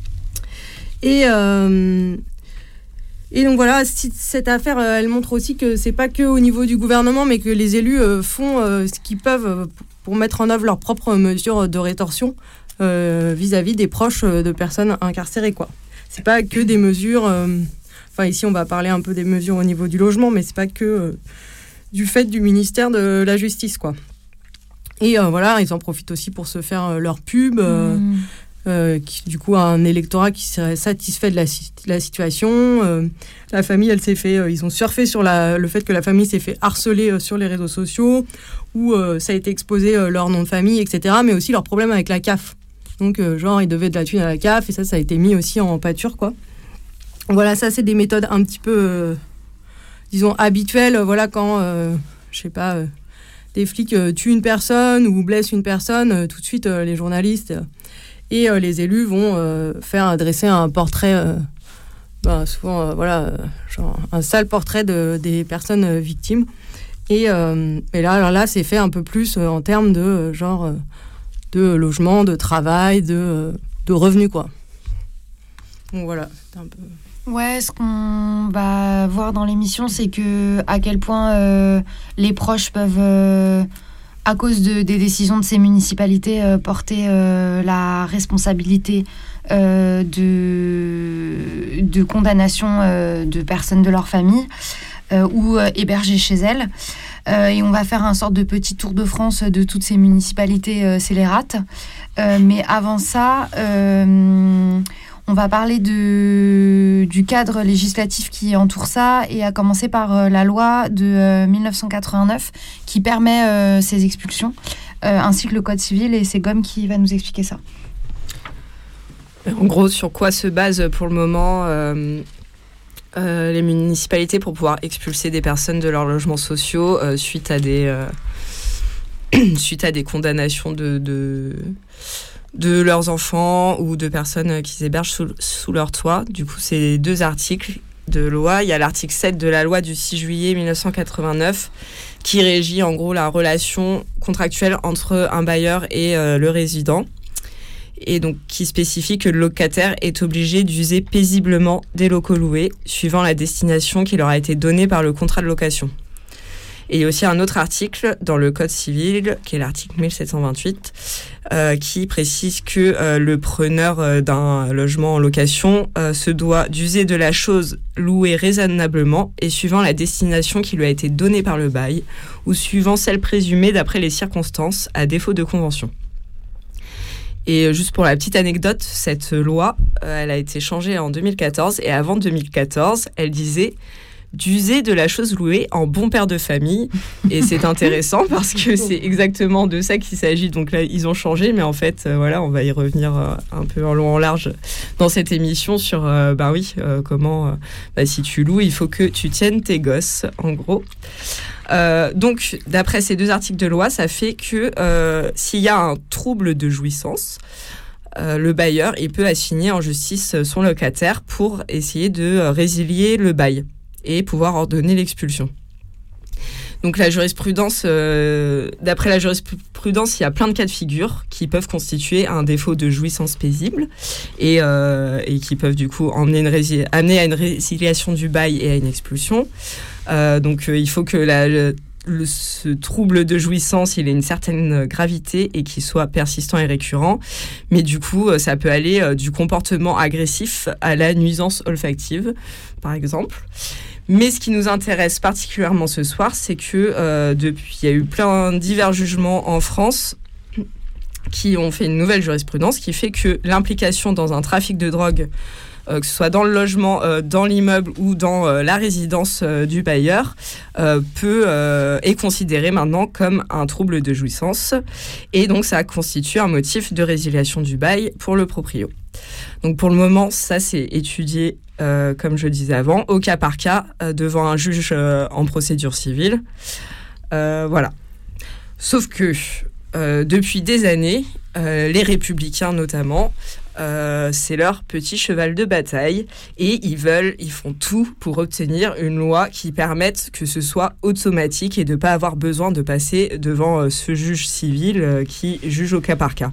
Et, euh, et donc voilà, cette affaire, elle montre aussi que c'est pas que au niveau du gouvernement, mais que les élus euh, font euh, ce qu'ils peuvent pour mettre en œuvre leurs propres mesures de rétorsion euh, vis-à-vis des proches de personnes incarcérées, quoi. C'est pas que des mesures... Euh, enfin, ici, on va parler un peu des mesures au niveau du logement, mais c'est pas que euh, du fait du ministère de la Justice, quoi. Et euh, voilà, ils en profitent aussi pour se faire euh, leur pub... Euh, mmh. Euh, qui du coup a un électorat qui serait satisfait de la, la situation. Euh, la famille, elle s'est fait, euh, ils ont surfé sur la, le fait que la famille s'est fait harceler euh, sur les réseaux sociaux, où euh, ça a été exposé euh, leur nom de famille, et cetera. Mais aussi leur problème avec la C A F. Donc euh, genre ils devaient de la thune à la C A F et ça, ça a été mis aussi en pâture, quoi. Voilà, ça, c'est des méthodes un petit peu, euh, disons, habituelles. Voilà, quand, euh, je sais pas, euh, des flics euh, tuent une personne ou blessent une personne, euh, tout de suite, euh, les journalistes euh, et euh, les élus vont euh, faire dresser un portrait, euh, bah, souvent, euh, voilà, euh, genre un sale portrait de, des personnes euh, victimes. Et, euh, et là, alors là, c'est fait un peu plus euh, en termes de, euh, genre, euh, de logement, de travail, de, euh, de revenus, quoi. Donc voilà, c'est un peu... Ouais, ce qu'on va voir dans l'émission, c'est que à quel point euh, les proches peuvent, euh, à cause de, des décisions de ces municipalités, euh, porter euh, la responsabilité euh, de, de condamnation euh, de personnes de leur famille euh, ou euh, hébergées chez elles. Euh, et on va faire un sorte de petit tour de France de toutes ces municipalités euh, scélérates. Euh, mais avant ça... Euh, On va parler de, du cadre législatif qui entoure ça, et à commencer par euh, la loi de euh, dix-neuf cent quatre-vingt-neuf qui permet euh, ces expulsions, euh, ainsi que le Code civil, et c'est Gomme qui va nous expliquer ça. En gros, sur quoi se basent pour le moment euh, euh, les municipalités pour pouvoir expulser des personnes de leurs logements sociaux euh, suite à des, euh, suite à des condamnations de... de de leurs enfants ou de personnes qu'ils hébergent sous, sous leur toit. Du coup, c'est deux articles de loi. Il y a l'article sept de la loi du six juillet dix-neuf cent quatre-vingt-neuf qui régit en gros la relation contractuelle entre un bailleur et euh, le résident, et donc qui spécifie que le locataire est obligé d'user paisiblement des locaux loués suivant la destination qui leur a été donnée par le contrat de location. Et il y a aussi un autre article dans le Code civil, qui est l'article mille sept cent vingt-huit, euh, qui précise que euh, le preneur euh, d'un logement en location euh, se doit d'user de la chose louée raisonnablement et suivant la destination qui lui a été donnée par le bail, ou suivant celle présumée d'après les circonstances, à défaut de convention. Et juste pour la petite anecdote, cette loi, euh, elle a été changée en deux mille quatorze, et avant deux mille quatorze, elle disait... d'user de la chose louée en bon père de famille. Et c'est intéressant parce que c'est exactement de ça qu'il s'agit. Donc là, ils ont changé, mais en fait, euh, voilà, on va y revenir euh, un peu en long, en large dans cette émission sur, euh, bah oui, euh, comment, euh, bah, si tu loues, il faut que tu tiennes tes gosses, en gros. Euh, donc, d'après ces deux articles de loi, ça fait que euh, s'il y a un trouble de jouissance, euh, le bailleur, il peut assigner en justice son locataire pour essayer de euh, résilier le bail et pouvoir ordonner l'expulsion. Donc la jurisprudence, euh, d'après la jurisprudence, il y a plein de cas de figure qui peuvent constituer un défaut de jouissance paisible et, euh, et qui peuvent du coup emmener une rési- amener à une résiliation du bail et à une expulsion. Euh, donc euh, il faut que la, le, le, ce trouble de jouissance, il ait une certaine gravité et qu'il soit persistant et récurrent. Mais du coup, ça peut aller euh, du comportement agressif à la nuisance olfactive, par exemple. Mais ce qui nous intéresse particulièrement ce soir, c'est que euh, depuis, il y a eu plein divers jugements en France qui ont fait une nouvelle jurisprudence qui fait que l'implication dans un trafic de drogue, euh, que ce soit dans le logement, euh, dans l'immeuble ou dans euh, la résidence euh, du bailleur, euh, peut, euh, est considérée maintenant comme un trouble de jouissance. Et donc, ça constitue un motif de résiliation du bail pour le proprio. Donc, pour le moment, ça, c'est étudié, euh, comme je disais avant, au cas par cas, euh, devant un juge euh, en procédure civile. Euh, voilà. Sauf que, euh, depuis des années, euh, les Républicains notamment, Euh, c'est leur petit cheval de bataille et ils veulent, ils font tout pour obtenir une loi qui permette que ce soit automatique et de ne pas avoir besoin de passer devant euh, ce juge civil euh, qui juge au cas par cas.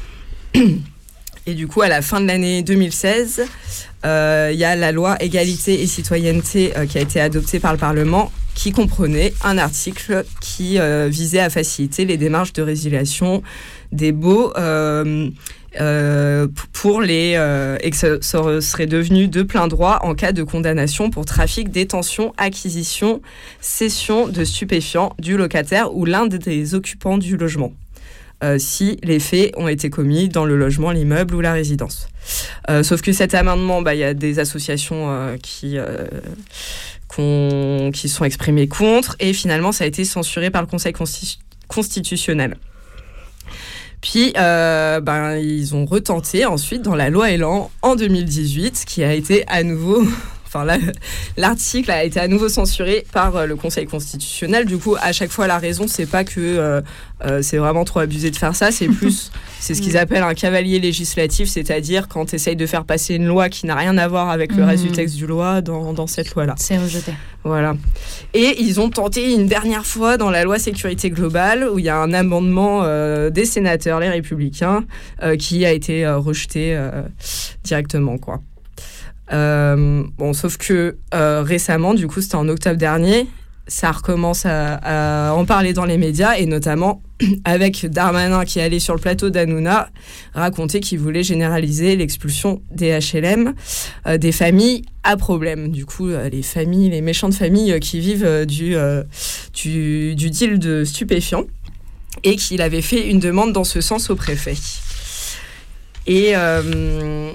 Et du coup, à la fin de l'année deux mille seize, il euh, y a la loi Égalité et Citoyenneté euh, qui a été adoptée par le Parlement, qui comprenait un article qui euh, visait à faciliter les démarches de résiliation des baux euh, euh, pour les euh, et que ça, ça serait devenu de plein droit en cas de condamnation pour trafic, détention, acquisition, cession de stupéfiants du locataire ou l'un des occupants du logement. Euh, si les faits ont été commis dans le logement, l'immeuble ou la résidence. Euh, sauf que cet amendement, bah, y a des associations euh, qui, euh, qu'on, qui sont exprimées contre, et finalement ça a été censuré par le Conseil constitu- constitutionnel. Puis, euh, ben, ils ont retenté ensuite dans la loi Elan en deux mille dix-huit, qui a été à nouveau... Enfin, là, l'article a été à nouveau censuré par euh, le Conseil constitutionnel. Du coup, à chaque fois, la raison, c'est pas que euh, euh, c'est vraiment trop abusé de faire ça, c'est plus, c'est ce qu'ils appellent un cavalier législatif, c'est-à-dire quand tu essayes de faire passer une loi qui n'a rien à voir avec le mmh. reste du texte du loi dans, dans cette loi-là. C'est rejeté. Voilà. Et ils ont tenté une dernière fois dans la loi sécurité globale, où il y a un amendement euh, des sénateurs, les républicains, euh, qui a été euh, rejeté euh, directement, quoi. Euh, bon, sauf que euh, récemment, du coup, c'était en octobre dernier, ça recommence à, à en parler dans les médias, et notamment avec Darmanin qui est allé sur le plateau d'Hanouna raconter qu'il voulait généraliser l'expulsion des H L M, euh, des familles à problème. Du coup, euh, les familles, les méchantes familles euh, qui vivent euh, du, euh, du, du deal de stupéfiants, et qu'il avait fait une demande dans ce sens au préfet. Et... Euh,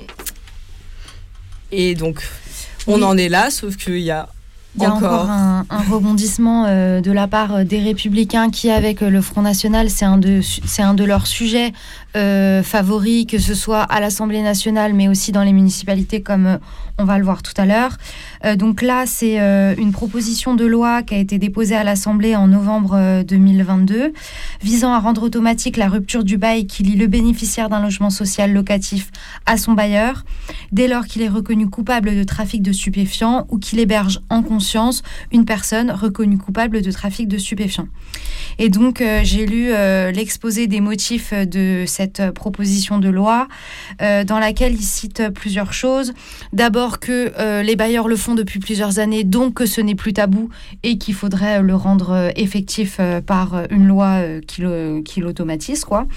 Et donc, on oui. en est là, sauf qu'il y a Il y a encore, encore un, un rebondissement euh, de la part des Républicains qui, avec euh, le Front National, c'est un de, c'est un de leurs sujets euh, favoris, que ce soit à l'Assemblée nationale, mais aussi dans les municipalités, comme euh, on va le voir tout à l'heure. Euh, donc là, c'est euh, une proposition de loi qui a été déposée à l'Assemblée en novembre euh, deux mille vingt-deux, visant à rendre automatique la rupture du bail qui lie le bénéficiaire d'un logement social locatif à son bailleur, dès lors qu'il est reconnu coupable de trafic de stupéfiants ou qu'il héberge en conscience une personne reconnue coupable de trafic de stupéfiants. Et donc, euh, j'ai lu euh, l'exposé des motifs de cette euh, proposition de loi, euh, dans laquelle il cite plusieurs choses. D'abord que euh, les bailleurs le font depuis plusieurs années, donc que ce n'est plus tabou et qu'il faudrait le rendre euh, effectif euh, par une loi euh, qui, le, qui l'automatise, quoi.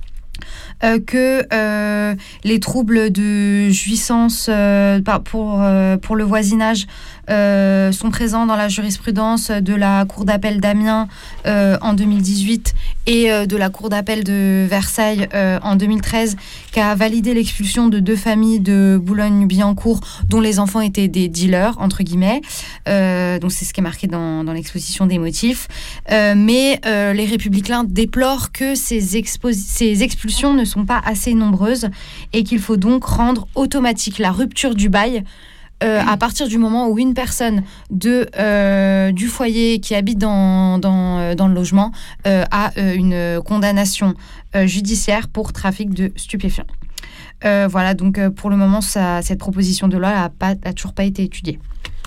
Euh, que euh, les troubles de jouissance euh, pour, euh, pour le voisinage euh, sont présents dans la jurisprudence de la Cour d'appel d'Amiens euh, en deux mille dix-huit et euh, de la Cour d'appel de Versailles euh, en deux mille treize, qui a validé l'expulsion de deux familles de Boulogne-Billancourt dont les enfants étaient des dealers, entre guillemets. Euh, donc c'est ce qui est marqué dans, dans l'exposition des motifs. Euh, mais euh, les Républicains déplorent que ces, expo- ces expulsions ne sont pas assez nombreuses et qu'il faut donc rendre automatique la rupture du bail euh, à partir du moment où une personne de, euh, du foyer qui habite dans, dans, dans le logement euh, a euh, une condamnation euh, judiciaire pour trafic de stupéfiants. Euh, voilà, donc euh, pour le moment, ça, cette proposition de loi n'a pas, a toujours pas été étudiée.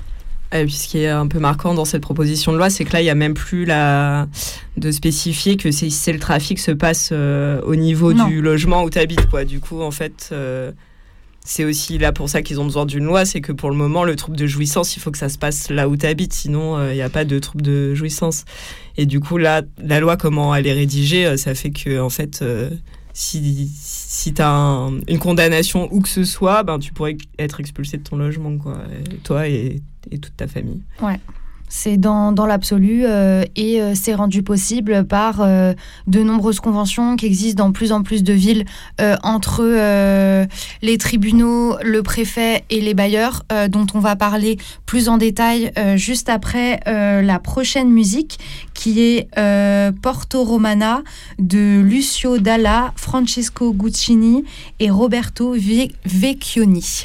Et puis ce qui est un peu marquant dans cette proposition de loi, c'est que là, il n'y a même plus la... de spécifier que c'est, c'est le trafic se passe euh, au niveau non. du logement où tu habites, quoi. Du coup, en fait, euh, c'est aussi là pour ça qu'ils ont besoin d'une loi, c'est que pour le moment, le trouble de jouissance, il faut que ça se passe là où tu habites, sinon il euh, n'y a pas de trouble de jouissance. Et du coup, là, la loi, comment elle est rédigée, euh, ça fait que, en fait... Euh, Si, si tu as un, une condamnation où que ce soit, ben, tu pourrais être expulsé de ton logement, quoi. Et toi et, et toute ta famille. Ouais. C'est dans, dans l'absolu euh, et euh, c'est rendu possible par euh, de nombreuses conventions qui existent dans plus en plus de villes euh, entre euh, les tribunaux, le préfet et les bailleurs, euh, dont on va parler plus en détail euh, juste après euh, la prochaine musique, qui est euh, Porto Romana de Lucio Dalla, Francesco Guccini et Roberto Ve- Vecchioni.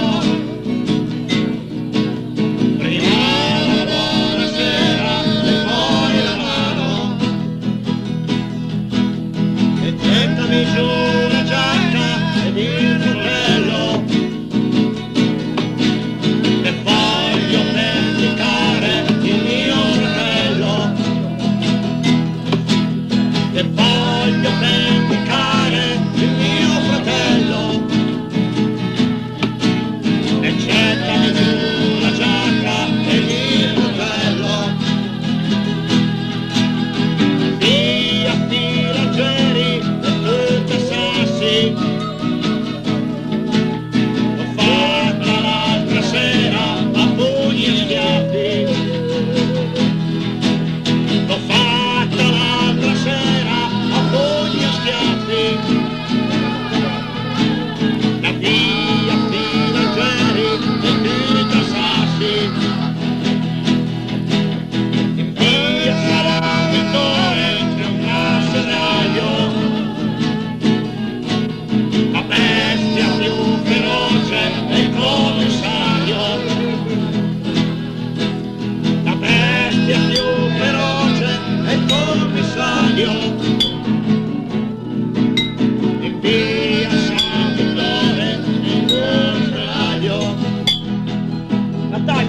Prima la buona sera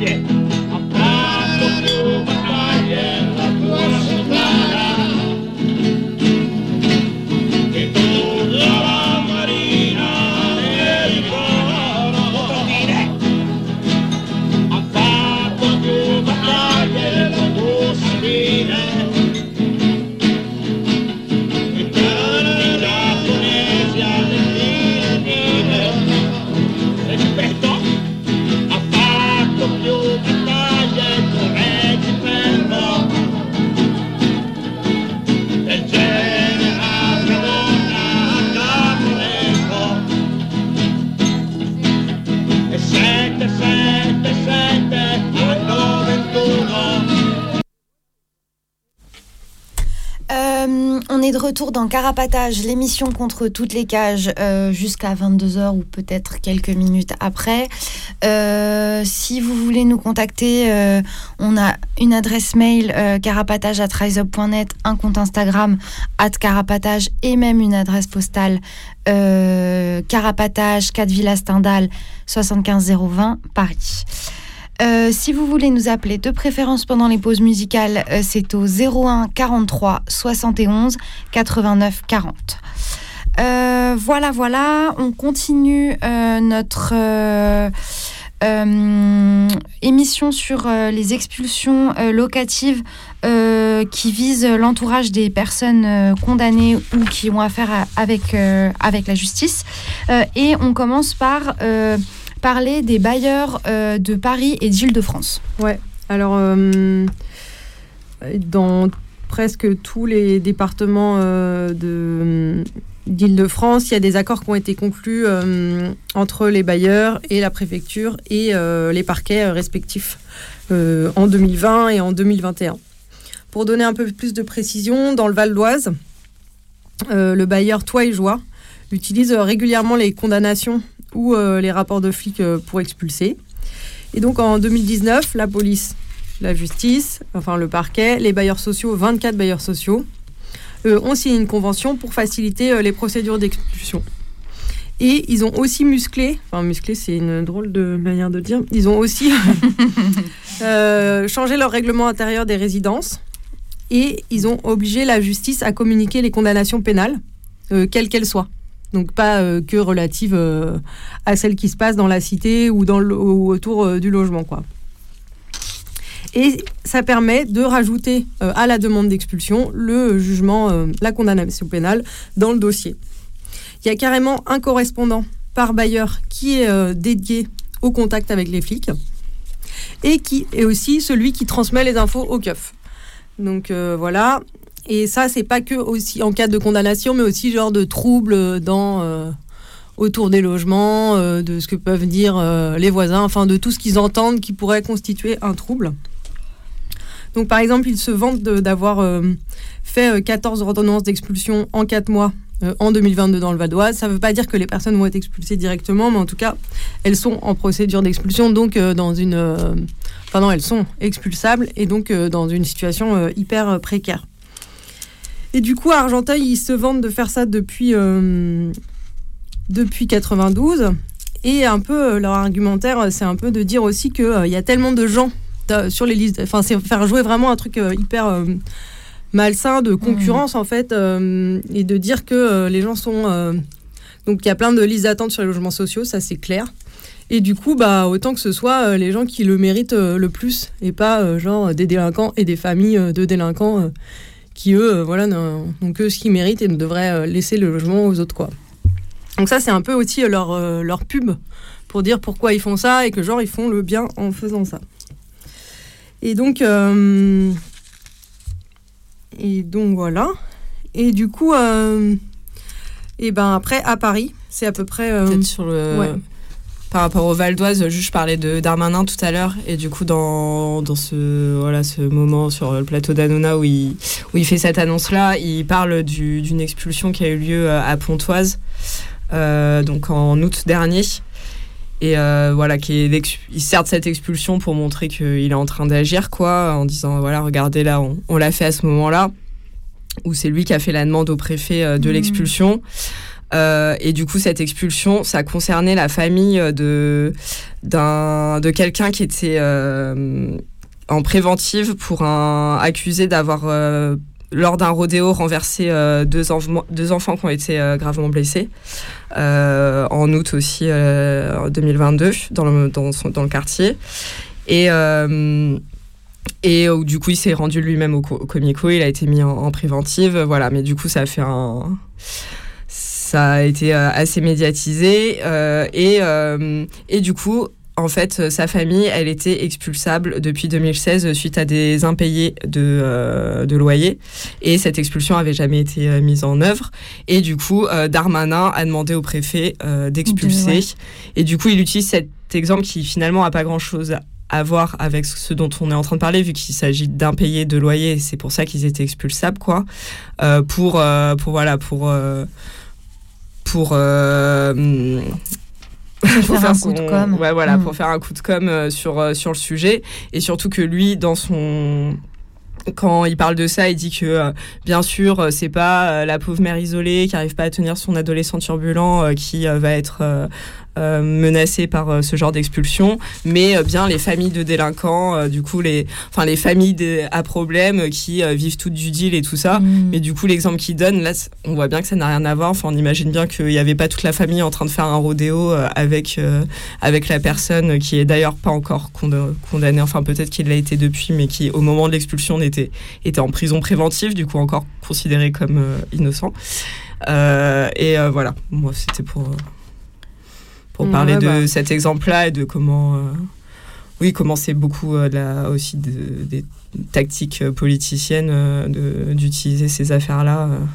On est de retour dans Carapatage, l'émission contre toutes les cages, euh, jusqu'à vingt-deux heures ou peut-être quelques minutes après. Euh, si vous voulez nous contacter, euh, on a une adresse mail euh, carapatage arobase riseup point net, un compte Instagram arobase carapatage et même une adresse postale euh, Carapatage, quatre Villa Stendhal, soixante-quinze zéro vingt, Paris. Euh, si vous voulez nous appeler, de préférence pendant les pauses musicales, euh, c'est au zéro un quarante-trois soixante et onze quatre-vingt-neuf quarante. Euh, voilà, voilà, on continue euh, notre euh, euh, émission sur euh, les expulsions euh, locatives euh, qui visent l'entourage des personnes euh, condamnées ou qui ont affaire à, avec, euh, avec la justice. Euh, et on commence par... Euh, parler des bailleurs euh, de Paris et d'Île-de-France. Ouais, alors euh, dans presque tous les départements euh, de, d'Île-de-France, il y a des accords qui ont été conclus euh, entre les bailleurs et la préfecture et euh, les parquets respectifs euh, en deux mille vingt et en deux mille vingt et un. Pour donner un peu plus de précision, dans le Val d'Oise, euh, le bailleur Toi et Joie utilise régulièrement les condamnations ou euh, les rapports de flics euh, pour expulser. Et donc en deux mille dix-neuf, la police, la justice, enfin le parquet, les bailleurs sociaux, vingt-quatre bailleurs sociaux, euh, ont signé une convention pour faciliter euh, les procédures d'expulsion. Et ils ont aussi musclé, enfin musclé c'est une drôle de manière de dire, ils ont aussi euh, changé leur règlement intérieur des résidences et ils ont obligé la justice à communiquer les condamnations pénales, euh, quelles qu'elles soient. Donc pas euh, que relative euh, à celles qui se passent dans la cité ou, dans le, ou autour euh, du logement, quoi. Et ça permet de rajouter euh, à la demande d'expulsion le jugement, euh, la condamnation pénale dans le dossier. Il y a carrément un correspondant par bailleur qui est euh, dédié au contact avec les flics et qui est aussi celui qui transmet les infos au keuf. Donc euh, voilà. Et ça, c'est pas que aussi en cas de condamnation, mais aussi genre de troubles dans, euh, autour des logements, euh, de ce que peuvent dire euh, les voisins, enfin de tout ce qu'ils entendent qui pourrait constituer un trouble. Donc par exemple, ils se vantent de, d'avoir euh, fait quatorze ordonnances d'expulsion en quatre mois euh, en deux mille vingt-deux dans le Val d'Oise. Ça ne veut pas dire que les personnes vont être expulsées directement, mais en tout cas, elles sont en procédure d'expulsion, donc euh, dans une... Euh, enfin non, elles sont expulsables et donc euh, dans une situation euh, hyper euh, précaire. Et du coup, à Argenteuil, ils se vantent de faire ça depuis, euh, depuis quatre-vingt-douze. Et un peu, euh, leur argumentaire, c'est un peu de dire aussi qu'il euh, y a tellement de gens euh, sur les listes. Enfin, c'est faire jouer vraiment un truc euh, hyper euh, malsain de concurrence, mmh. en fait, euh, et de dire que euh, les gens sont... Euh, donc, il y a plein de listes d'attente sur les logements sociaux, ça, c'est clair. Et du coup, bah, autant que ce soit euh, les gens qui le méritent euh, le plus, et pas, euh, genre, des délinquants et des familles euh, de délinquants euh, qui, eux, euh, voilà, n'ont, n'ont que ce qu'ils méritent et ne devraient euh, laisser le logement aux autres, quoi. Donc ça, c'est un peu aussi leur, euh, leur pub pour dire pourquoi ils font ça et que, genre, ils font le bien en faisant ça. Et donc, euh, et donc voilà. Et du coup, euh, et ben après, à Paris, c'est à peu près... Euh, Peut-être sur le... Ouais. Par rapport au Val d'Oise, juste je parlais de Darmanin tout à l'heure, et du coup dans, dans ce, voilà, ce moment sur le plateau d'Hanouna où il, où il fait cette annonce-là, il parle du, d'une expulsion qui a eu lieu à Pontoise, euh, donc en août dernier, et euh, voilà, qui est, il sert de cette expulsion pour montrer qu'il est en train d'agir, quoi, en disant voilà, regardez là, on, on l'a fait à ce moment-là, où c'est lui qui a fait la demande au préfet de mmh. l'expulsion. Euh, et du coup, cette expulsion, ça concernait la famille de, d'un, de quelqu'un qui était euh, en préventive pour un accusé d'avoir, euh, lors d'un rodéo, renversé euh, deux, enf- deux enfants qui ont été euh, gravement blessés. Euh, en août aussi, euh, deux mille vingt-deux, dans le, dans son, dans le quartier. Et... Euh, Et euh, du coup, il s'est rendu lui-même au, co- au comico, il a été mis en, en préventive, voilà. Mais du coup, ça a fait un... Ça a été euh, assez médiatisé. Euh, et, euh, et du coup, en fait, sa famille, elle était expulsable depuis deux mille seize suite à des impayés de, euh, de loyer. Et cette expulsion n'avait jamais été euh, mise en œuvre. Et du coup, euh, Darmanin a demandé au préfet euh, d'expulser. Ouais. Et du coup, il utilise cet exemple qui finalement n'a pas grand-chose à à voir avec ce dont on est en train de parler, vu qu'il s'agit d'impayés de loyer, c'est pour ça qu'ils étaient expulsables, quoi. Euh, pour, euh, pour voilà, pour euh, pour euh, pour, pour faire un son, coup de com. Ouais, voilà, mmh. pour faire un coup de com euh, sur euh, sur le sujet, et surtout que lui, dans son quand il parle de ça, il dit que, euh, bien sûr, euh, c'est pas euh, la pauvre mère isolée qui n'arrive pas à tenir son adolescent turbulent euh, qui euh, va être euh, euh, menacée par euh, ce genre d'expulsion, mais euh, bien les familles de délinquants, euh, du coup, les, enfin, les familles des, à problème euh, qui euh, vivent toutes du deal et tout ça. Mmh. Mais du coup, l'exemple qu'il donne, là, on voit bien que ça n'a rien à voir. Enfin, on imagine bien qu'il n'y avait pas toute la famille en train de faire un rodéo euh, avec, euh, avec la personne qui est d'ailleurs pas encore condamnée, enfin, peut-être qu'il l'a été depuis, mais qui, au moment de l'expulsion, n'était Était, était en prison préventive, du coup encore considéré comme euh, innocent. Euh, et euh, voilà, moi c'était pour, pour ouais, parler de bah. cet exemple-là et de comment, euh, oui, comment c'est beaucoup euh, là, aussi de, des tactiques politiciennes euh, de, d'utiliser ces affaires-là. Euh.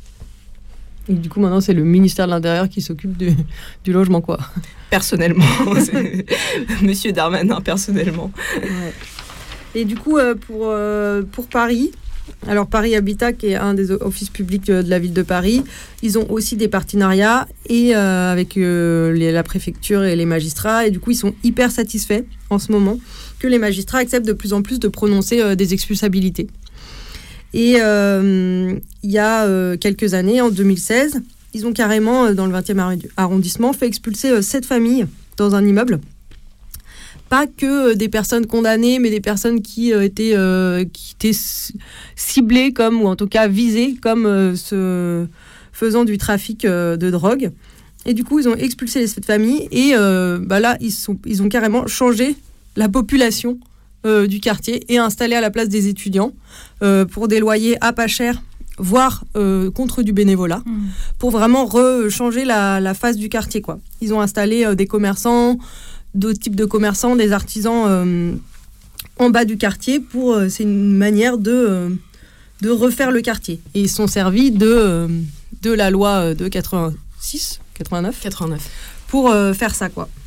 Et du coup, maintenant, c'est le ministère de l'Intérieur qui s'occupe du, du logement, quoi. Personnellement. Monsieur Darmanin, personnellement. Ouais. Et du coup, euh, pour, euh, pour Paris, alors Paris Habitat, qui est un des offices publics de la ville de Paris, ils ont aussi des partenariats et, euh, avec euh, les, la préfecture et les magistrats. Et du coup, ils sont hyper satisfaits en ce moment que les magistrats acceptent de plus en plus de prononcer euh, des expulsabilités. Et euh, il y a euh, quelques années, en deux mille seize, ils ont carrément, euh, dans le vingtième arrondissement, fait expulser euh, sept familles dans un immeuble. Pas que des personnes condamnées, mais des personnes qui euh, étaient, euh, qui étaient ciblées comme, ou en tout cas visées comme euh, se faisant du trafic euh, de drogue. Et du coup, ils ont expulsé les sept familles et euh, bah là, ils, sont, ils ont carrément changé la population euh, du quartier et installé à la place des étudiants euh, pour des loyers à pas cher, voire euh, contre du bénévolat, mmh. pour vraiment rechanger la, la face du quartier, quoi. Ils ont installé euh, des commerçants, d'autres types de commerçants, des artisans euh, en bas du quartier. Pour, euh, c'est une manière de, euh, de refaire le quartier. Et ils sont servis de, euh, de la loi de quatre-vingt-six, quatre-vingt-neuf, quatre-vingt-neuf pour euh, faire ça, quoi.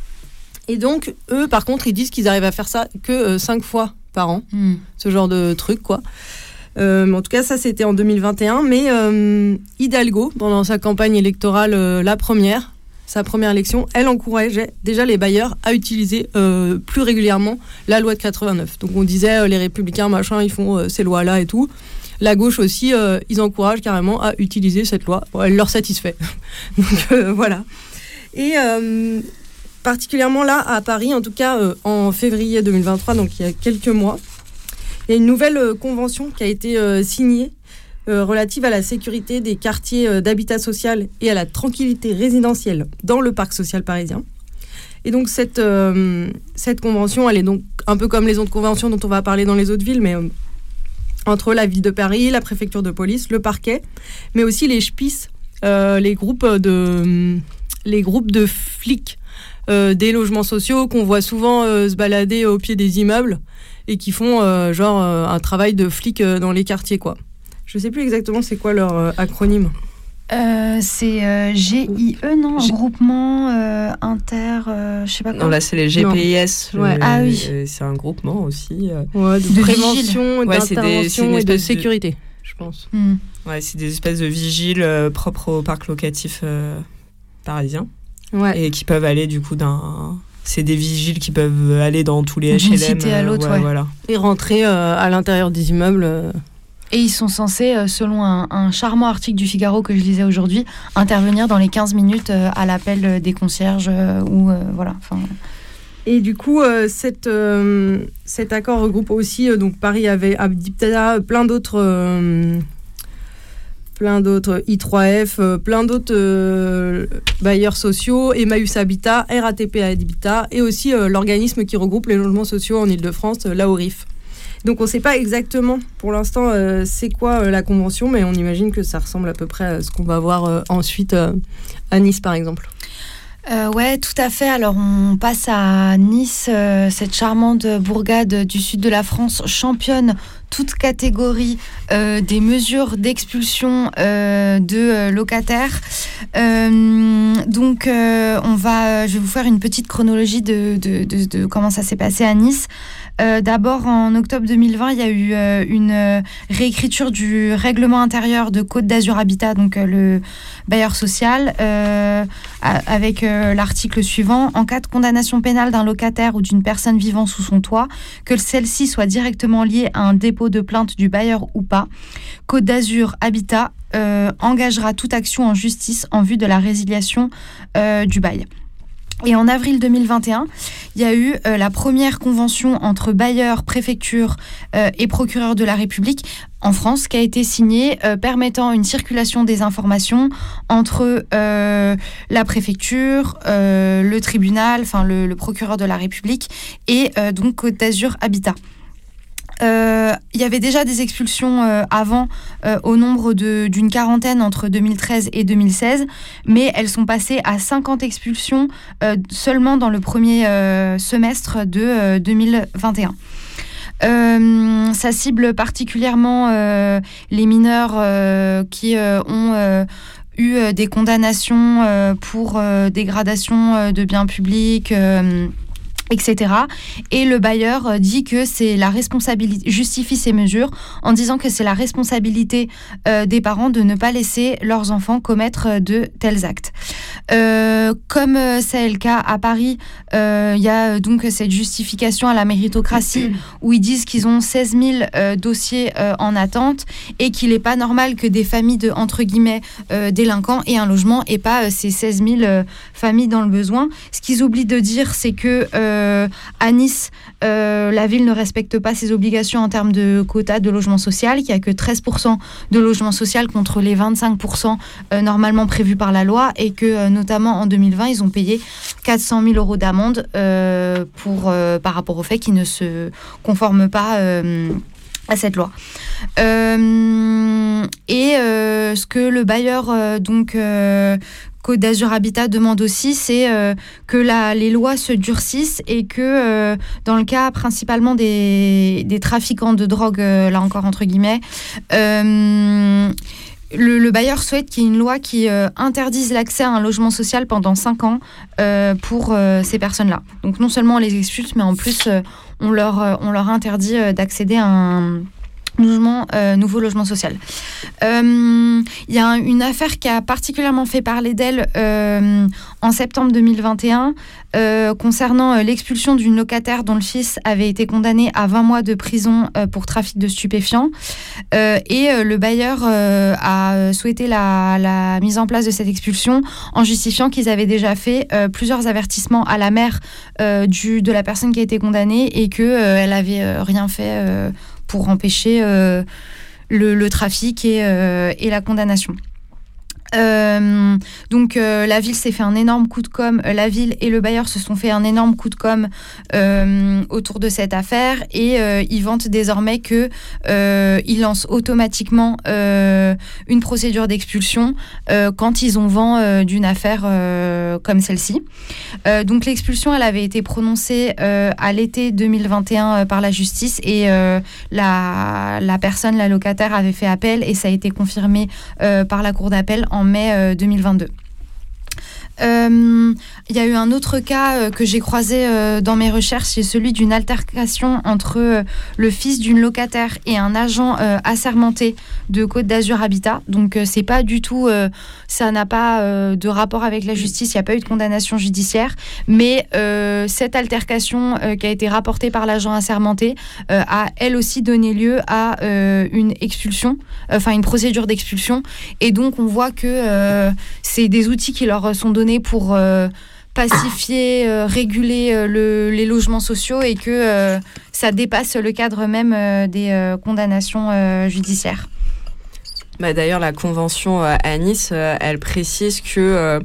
Et donc, eux, par contre, ils disent qu'ils arrivent à faire ça que euh, cinq fois par an, mm. ce genre de truc, quoi. Euh, en tout cas, ça, c'était en deux mille vingt et un. Mais euh, Hidalgo, pendant sa campagne électorale, euh, la première, sa première élection, elle encourageait déjà les bailleurs à utiliser euh, plus régulièrement la loi de quatre-vingt-neuf. Donc on disait euh, les républicains machin, ils font euh, ces lois-là et tout. La gauche aussi, euh, ils encouragent carrément à utiliser cette loi. Bon, elle leur satisfait. Donc euh, voilà. Et euh, particulièrement là à Paris, en tout cas euh, en février deux mille vingt-trois, donc il y a quelques mois, il y a une nouvelle euh, convention qui a été euh, signée Euh, relative à la sécurité des quartiers euh, d'habitat social et à la tranquillité résidentielle dans le parc social parisien. Et donc cette, euh, cette convention, elle est donc un peu comme les autres conventions dont on va parler dans les autres villes, mais euh, entre la ville de Paris, la préfecture de police, le parquet, mais aussi les S P I C, euh, les, groupes de, les groupes de flics euh, des logements sociaux qu'on voit souvent euh, se balader au pied des immeubles et qui font euh, genre euh, un travail de flic euh, dans les quartiers, quoi. Je ne sais plus exactement c'est quoi leur euh, acronyme. Euh, c'est euh, G I E, non G... Groupement euh, inter... Euh, je sais pas quoi. Non, là, c'est les G P I S. Ouais. Le, ah oui. Euh, c'est un groupement aussi. Euh, ouais, de, de prévention, ouais, d'intervention des, et de sécurité, de... je pense. Mm. Ouais, c'est des espèces de vigiles euh, propres au parc locatif euh, parisien. Ouais. Et qui peuvent aller, du coup, d'un... C'est des vigiles qui peuvent aller dans tous les H L M. D'une cité à l'autre, euh, ouais, ouais. Voilà. Et rentrer euh, à l'intérieur des immeubles... Euh... Et ils sont censés, euh, selon un, un charmant article du Figaro que je lisais aujourd'hui, intervenir dans les quinze minutes euh, à l'appel des concierges euh, ou euh, voilà. Enfin. Et du coup, euh, cette, euh, cet accord regroupe aussi, euh, donc Paris avait Habitat, plein d'autres, euh, plein d'autres I trois F, euh, plein d'autres euh, bailleurs sociaux, Emmaüs Habitat, R A T P Habitat, et aussi euh, l'organisme qui regroupe les logements sociaux en Ile-de-France, euh, l'AORIF. Donc on ne sait pas exactement pour l'instant euh, c'est quoi euh, la convention, mais on imagine que ça ressemble à peu près à ce qu'on va voir euh, ensuite euh, à Nice par exemple. Euh, ouais, tout à fait. Alors, on passe à Nice, euh, cette charmante bourgade du sud de la France, championne toute catégorie euh, des mesures d'expulsion euh, de euh, locataires. Euh, donc, euh, on va, je vais vous faire une petite chronologie de, de, de, de comment ça s'est passé à Nice. Euh, d'abord, en octobre deux mille vingt, il y a eu euh, une euh, réécriture du règlement intérieur de Côte d'Azur Habitat, donc euh, le bailleur social, euh, avec euh, l'article suivant. En cas de condamnation pénale d'un locataire ou d'une personne vivant sous son toit, que celle-ci soit directement liée à un dépôt de plainte du bailleur ou pas, Côte d'Azur Habitat euh, engagera toute action en justice en vue de la résiliation euh, du bail. Et en avril deux mille vingt et un, il y a eu euh, la première convention entre bailleurs, préfecture euh, et procureur de la République en France qui a été signée euh, permettant une circulation des informations entre euh, la préfecture, euh, le tribunal, enfin le, le procureur de la République et euh, donc Côte d'Azur Habitat. Euh, il y avait déjà des expulsions euh, avant euh, au nombre de, d'une quarantaine entre deux mille treize et deux mille seize, mais elles sont passées à cinquante expulsions euh, seulement dans le premier euh, semestre de euh, deux mille vingt et un. Euh, ça cible particulièrement euh, les mineurs euh, qui euh, ont euh, eu euh, des condamnations euh, pour euh, dégradation euh, de biens publics, euh, et cetera. Et le bailleur dit que c'est la responsabilité, justifie ces mesures en disant que c'est la responsabilité euh, des parents de ne pas laisser leurs enfants commettre de tels actes. Euh, comme c'est le cas à Paris, il euh, y a donc cette justification à la méritocratie où ils disent qu'ils ont seize mille euh, dossiers euh, en attente et qu'il n'est pas normal que des familles de, entre guillemets, euh, délinquants aient un logement et pas euh, ces seize mille euh, familles dans le besoin. Ce qu'ils oublient de dire, c'est que euh, à Nice, euh, la ville ne respecte pas ses obligations en termes de quota de logement social, qu'il n'y a que treize pour cent de logement social contre les vingt-cinq pour cent euh, normalement prévus par la loi et que euh, notamment en deux mille vingt, ils ont payé quatre cent mille euros d'amende euh, pour, euh, par rapport au fait qu'ils ne se conforment pas euh, à cette loi. Euh, et euh, ce que le bailleur, euh, donc euh, Côte d'Azur Habitat, demande aussi, c'est euh, que la, les lois se durcissent et que euh, dans le cas principalement des, des trafiquants de drogue, euh, là encore entre guillemets, euh, Le, le bailleur souhaite qu'il y ait une loi qui euh, interdise l'accès à un logement social pendant cinq ans euh, pour euh, ces personnes-là. Donc non seulement on les expulse, mais en plus euh, on, leur, euh, on leur interdit euh, d'accéder à un logement, euh, nouveau logement social. Il euh, y a une affaire qui a particulièrement fait parler d'elle euh, en septembre deux mille vingt et un euh, concernant euh, l'expulsion d'une locataire dont le fils avait été condamné à vingt mois de prison euh, pour trafic de stupéfiants. Euh, et euh, le bailleur euh, a souhaité la, la mise en place de cette expulsion en justifiant qu'ils avaient déjà fait euh, plusieurs avertissements à la mère euh, du, de la personne qui a été condamnée et qu'elle euh, n'avait euh, rien fait euh, pour empêcher euh, le, le trafic et, euh, et la condamnation. Euh, donc euh, la ville s'est fait un énorme coup de com', euh, la ville et le bailleur se sont fait un énorme coup de com' euh, autour de cette affaire et euh, ils vantent désormais que euh, ils lancent automatiquement euh, une procédure d'expulsion euh, quand ils ont vent euh, d'une affaire euh, comme celle-ci. Euh, donc l'expulsion, elle avait été prononcée euh, à l'été deux mille vingt et un euh, par la justice et euh, la, la personne, la locataire avait fait appel et ça a été confirmé euh, par la cour d'appel en mai deux mille vingt-deux. Euh, il y a eu un autre cas euh, que j'ai croisé euh, dans mes recherches, c'est celui d'une altercation entre euh, le fils d'une locataire et un agent euh, assermenté de Côte d'Azur Habitat. Donc euh, c'est pas du tout, euh, ça n'a pas euh, de rapport avec la justice, il n'y a pas eu de condamnation judiciaire, mais euh, cette altercation euh, qui a été rapportée par l'agent assermenté euh, a elle aussi donné lieu à euh, une expulsion, enfin euh, une procédure d'expulsion, et donc on voit que euh, c'est des outils qui leur sont donnés pour euh, pacifier, euh, réguler euh, le, les logements sociaux, et que euh, ça dépasse le cadre même euh, des euh, condamnations euh, judiciaires. Bah d'ailleurs, la convention euh, à Nice, euh, elle précise que euh,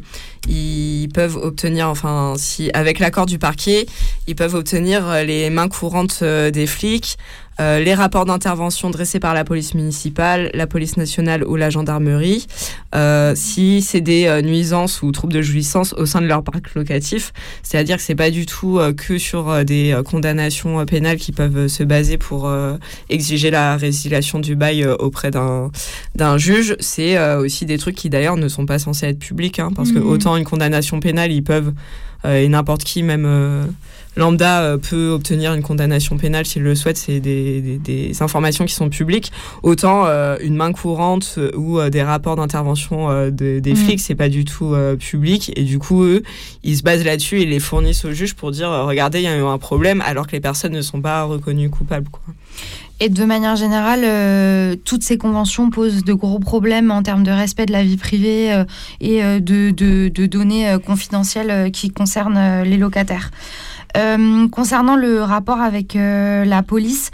ils peuvent obtenir, enfin, si avec l'accord du parquet, ils peuvent obtenir euh, les mains courantes euh, des flics, euh, les rapports d'intervention dressés par la police municipale, la police nationale ou la gendarmerie, euh, si c'est des euh, nuisances ou troubles de jouissance au sein de leur parc locatif. C'est-à-dire que c'est pas du tout euh, que sur euh, des euh, condamnations euh, pénales qui peuvent euh, se baser pour euh, exiger la résiliation du bail euh, auprès d'un d'un juge. C'est euh, aussi des trucs qui d'ailleurs ne sont pas censés être publics, hein, parce mmh. que autant une condamnation pénale, ils peuvent euh, et n'importe qui, même euh, lambda, euh, peut obtenir une condamnation pénale s'il le souhaite. C'est des, des, des informations qui sont publiques. Autant euh, une main courante euh, ou euh, des rapports d'intervention euh, de, des mmh. flics, c'est pas du tout euh, public. Et du coup, eux, ils se basent là-dessus et les fournissent au juge pour dire euh, regardez, il y a eu un problème, alors que les personnes ne sont pas reconnues coupables, quoi. Et de manière générale, euh, toutes ces conventions posent de gros problèmes en termes de respect de la vie privée euh, et euh, de, de, de données euh, confidentielles euh, qui concernent euh, les locataires. Euh, concernant le rapport avec euh, la police,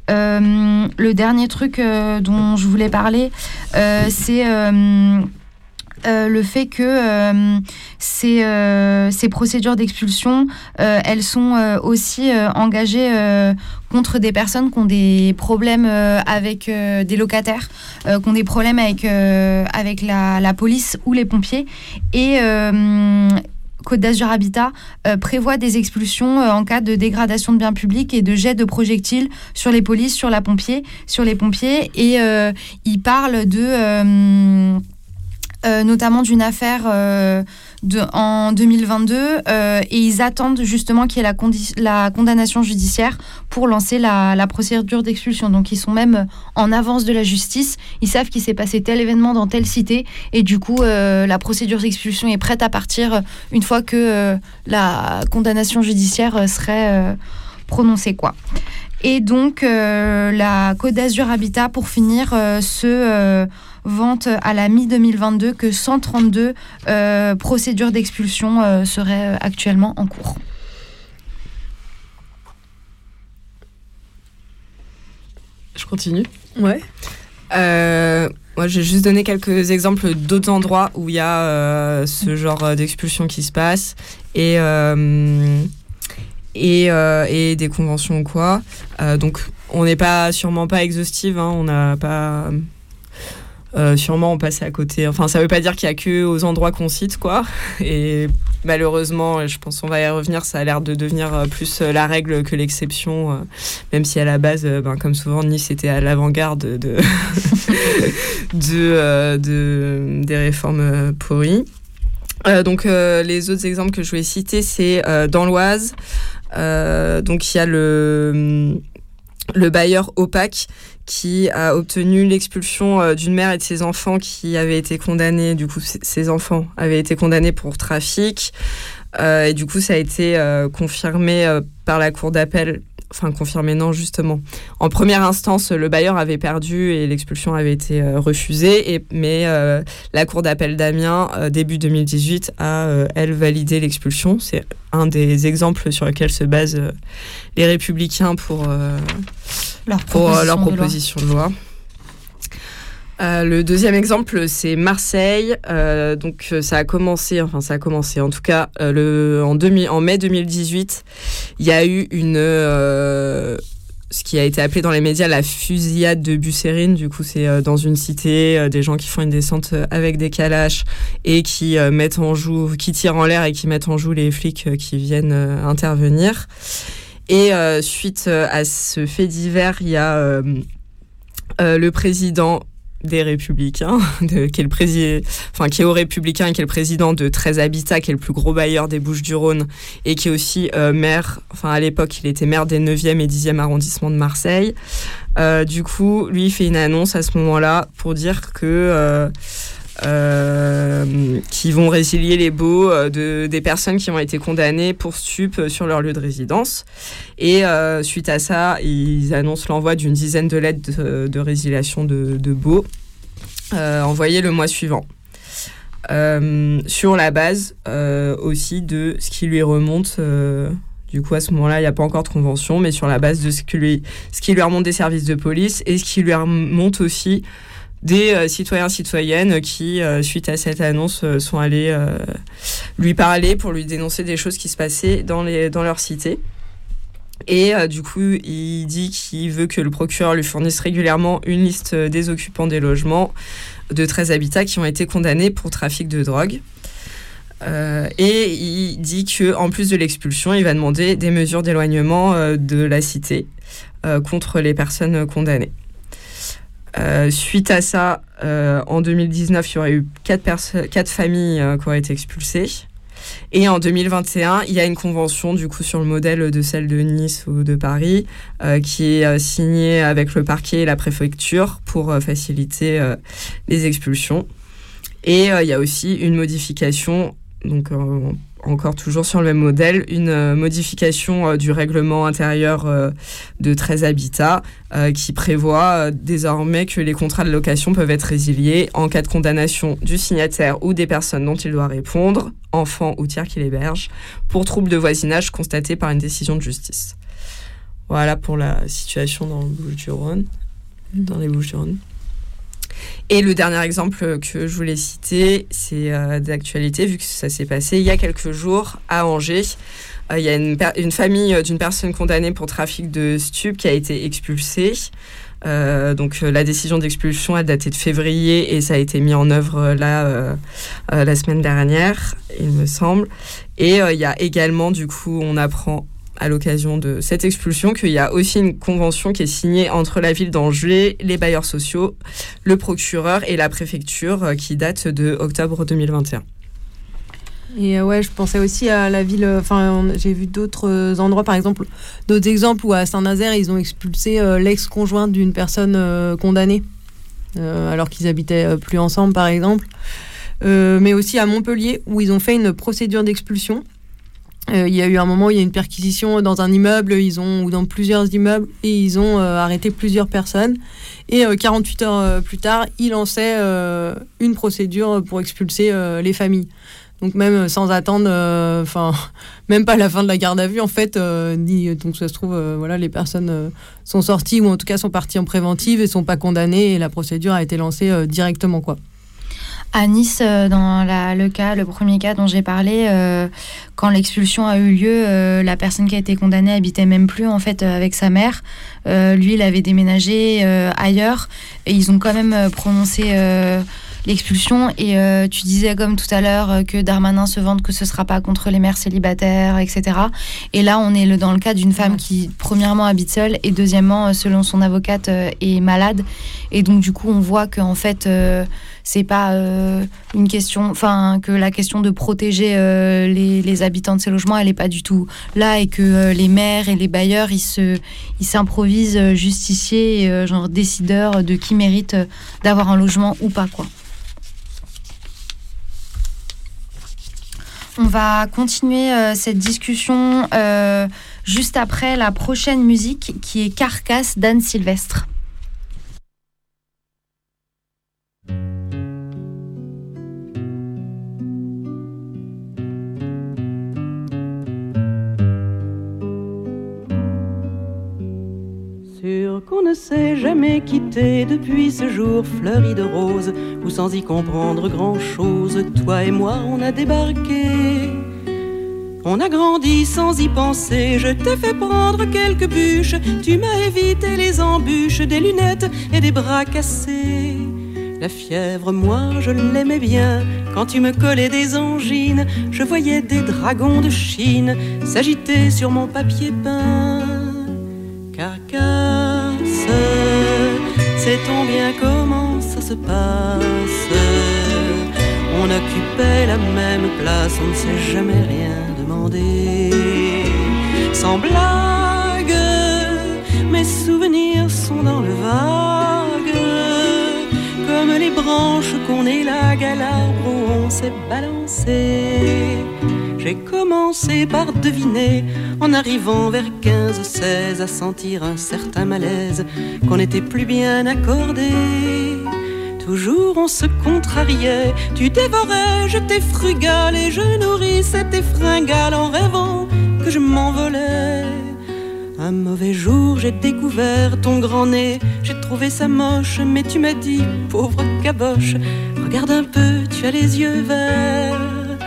euh, le dernier truc euh, dont je voulais parler, euh, c'est... Euh, Euh, le fait que euh, ces, euh, ces procédures d'expulsion, euh, elles sont euh, aussi euh, engagées euh, contre des personnes qui ont des problèmes euh, avec euh, des locataires, euh, qui ont des problèmes avec, euh, avec la, la police ou les pompiers. Et euh, Côte d'Azur Habitat euh, prévoit des expulsions euh, en cas de dégradation de biens publics et de jet de projectiles sur les polices, sur, la pompier, sur les pompiers. Et euh, il parle de... Euh, Euh, notamment d'une affaire euh, de, en deux mille vingt-deux euh, et ils attendent justement qu'il y ait la, condi- la condamnation judiciaire pour lancer la, la procédure d'expulsion. Donc ils sont même en avance de la justice, ils savent qu'il s'est passé tel événement dans telle cité et du coup euh, la procédure d'expulsion est prête à partir une fois que euh, la condamnation judiciaire serait euh, prononcée, quoi. Et donc euh, la Côte d'Azur Habitat, pour finir, euh, se euh, vante à la mi-deux mille vingt-deux que cent trente-deux euh, procédures d'expulsion euh, seraient actuellement en cours. Je continue ? Ouais. Euh, moi, j'ai juste donné quelques exemples d'autres endroits où il y a euh, ce genre d'expulsion qui se passe et... Euh, Et, euh, et des conventions ou quoi. Euh, donc, on n'est pas sûrement pas exhaustive. Hein, on n'a pas... Euh, sûrement, on passe à côté. Enfin, ça ne veut pas dire qu'il n'y a que aux endroits qu'on cite, quoi. Et malheureusement, je pense qu'on va y revenir, ça a l'air de devenir plus la règle que l'exception. Euh, même si à la base, euh, ben, comme souvent, Nice était à l'avant-garde de, de, euh, de, des réformes pourries. Euh, donc, euh, les autres exemples que je voulais citer, c'est euh, dans l'Oise. Euh, donc il y a le, le bailleur Opac qui a obtenu l'expulsion euh, d'une mère et de ses enfants qui avaient été condamnés, du coup c- ses enfants avaient été condamnés pour trafic euh, et du coup ça a été euh, confirmé euh, par la cour d'appel. Enfin, confirmé, non, justement. En première instance, le bailleur avait perdu et l'expulsion avait été euh, refusée. Et, mais euh, la cour d'appel d'Amiens, euh, début deux mille dix-huit, a, euh, elle, validé l'expulsion. C'est un des exemples sur lesquels se basent euh, les Républicains pour, euh, leur pour proposition, euh, leur de, proposition loi. de loi. Euh, le deuxième exemple, c'est Marseille. Euh, donc, ça a commencé, enfin, ça a commencé. En tout cas, euh, le, en, deux mille, en mai deux mille dix-huit, il y a eu une, euh, ce qui a été appelé dans les médias la fusillade de Bussérine. Du coup, c'est euh, dans une cité, euh, des gens qui font une descente avec des calaches et qui euh, mettent en joue, qui tirent en l'air et qui mettent en joue les flics euh, qui viennent euh, intervenir. Et euh, suite à ce fait divers, il y a euh, euh, le président des Républicains, de, qui, est le prési- enfin, qui est aux Républicains et qui est le président de treize Habitat, qui est le plus gros bailleur des Bouches-du-Rhône et qui est aussi euh, maire, enfin à l'époque il était maire des neuvième et dixième arrondissements de Marseille. Euh, du coup, lui il fait une annonce à ce moment-là pour dire que euh, euh, qu'ils vont résilier les baux de, des personnes qui ont été condamnées pour stup sur leur lieu de résidence. Et euh, suite à ça, ils annoncent l'envoi d'une dizaine de lettres de, de résiliation de, de baux euh, envoyées le mois suivant. Euh, sur la base euh, aussi de ce qui lui remonte. Euh, du coup, à ce moment-là, il n'y a pas encore de convention, mais sur la base de ce, que lui, ce qui lui remonte des services de police et ce qui lui remonte aussi des euh, citoyens citoyennes qui, euh, suite à cette annonce, euh, sont allés euh, lui parler pour lui dénoncer des choses qui se passaient dans, les, dans leur cité. Et euh, du coup, il dit qu'il veut que le procureur lui fournisse régulièrement une liste des occupants des logements de treize Habitats qui ont été condamnés pour trafic de drogue. Euh, et il dit qu'en plus de l'expulsion, il va demander des mesures d'éloignement euh, de la cité euh, contre les personnes condamnées. Euh, suite à ça, euh, en deux mille dix-neuf, il y aurait eu quatre, perso- quatre familles euh, qui auraient été expulsées. Et en deux mille vingt et un, il y a une convention du coup sur le modèle de celle de Nice ou de Paris euh, qui est euh, signée avec le parquet et la préfecture pour euh, faciliter euh, les expulsions. Et euh, il y a aussi une modification, donc euh, encore toujours sur le même modèle, une euh, modification euh, du règlement intérieur euh, de treize Habitats euh, qui prévoit euh, désormais que les contrats de location peuvent être résiliés en cas de condamnation du signataire ou des personnes dont il doit répondre, enfants ou tiers qui l'hébergent, pour troubles de voisinage constatés par une décision de justice. Voilà pour la situation dans le Bouches-du-Rhône, dans les Bouches-du-Rhône. Et le dernier exemple que je voulais citer, c'est euh, d'actualité, vu que ça s'est passé il y a quelques jours à Angers. Euh, il y a une, per- une famille d'une personne condamnée pour trafic de stupes qui a été expulsée. Euh, donc euh, la décision d'expulsion a daté de février et ça a été mis en œuvre euh, là euh, euh, la semaine dernière, il me semble. Et euh, il y a également, du coup, on apprend à l'occasion de cette expulsion qu'il y a aussi une convention qui est signée entre la ville d'Angers, les bailleurs sociaux, le procureur et la préfecture euh, qui date de octobre deux mille vingt et un. Et euh, ouais, je pensais aussi à la ville, enfin j'ai vu d'autres euh, endroits, par exemple, d'autres exemples où à Saint-Nazaire, ils ont expulsé euh, l'ex-conjoint d'une personne euh, condamnée, euh, alors qu'ils habitaient euh, plus ensemble, par exemple. Euh, mais aussi à Montpellier, où ils ont fait une procédure d'expulsion. Euh, il y a eu un moment où il y a une perquisition dans un immeuble, ils ont, ou dans plusieurs immeubles, et ils ont euh, arrêté plusieurs personnes. Et euh, quarante-huit heures euh, plus tard, ils lançaient euh, une procédure pour expulser euh, les familles. Donc même sans attendre, enfin euh, même pas la fin de la garde à vue en fait. Euh, ni, donc ça se trouve, euh, voilà, les personnes euh, sont sorties ou en tout cas sont parties en préventive et sont pas condamnées et la procédure a été lancée euh, directement quoi. À Nice, dans la, le cas, le premier cas dont j'ai parlé, euh, quand l'expulsion a eu lieu, euh, la personne qui a été condamnée habitait même plus en fait avec sa mère. Euh, lui, il avait déménagé euh, ailleurs et ils ont quand même euh, prononcé euh, l'expulsion. Et euh, tu disais comme tout à l'heure euh, que Darmanin se vante que ce sera pas contre les mères célibataires, et cetera. Et là, on est le, dans le cas d'une femme qui, premièrement, habite seule et deuxièmement, selon son avocate, euh, est malade. Et donc, du coup, on voit que en fait, euh, c'est pas euh, une question, enfin que la question de protéger euh, les, les habitants de ces logements, elle est pas du tout là et que euh, les maires et les bailleurs, ils se, ils s'improvisent euh, justiciers, et, euh, genre décideurs de qui mérite euh, d'avoir un logement ou pas quoi. On va continuer euh, cette discussion euh, juste après la prochaine musique qui est Carcasse d'Anne Sylvestre. Sûr qu'on ne s'est jamais quitté depuis ce jour fleuri de roses, où sans y comprendre grand-chose, toi et moi on a débarqué. On a grandi sans y penser, je t'ai fait prendre quelques bûches, tu m'as évité les embûches, des lunettes et des bras cassés. La fièvre, moi je l'aimais bien, quand tu me collais des angines, je voyais des dragons de Chine s'agiter sur mon papier peint. Carcasse, sait-on bien comment ça se passe. On occupait la même place, on ne s'est jamais rien demandé. Sans blague, mes souvenirs sont dans le vague, comme les branches qu'on élague à l'arbre où on s'est balancé. J'ai commencé par deviner, en arrivant vers quinze seize, à sentir un certain malaise, qu'on n'était plus bien accordés. Toujours on se contrariait, tu dévorais, j'étais frugal, et je nourrissais tes fringales en rêvant que je m'envolais. Un mauvais jour j'ai découvert ton grand nez, j'ai trouvé ça moche, mais tu m'as dit, pauvre caboche, regarde un peu, tu as les yeux verts.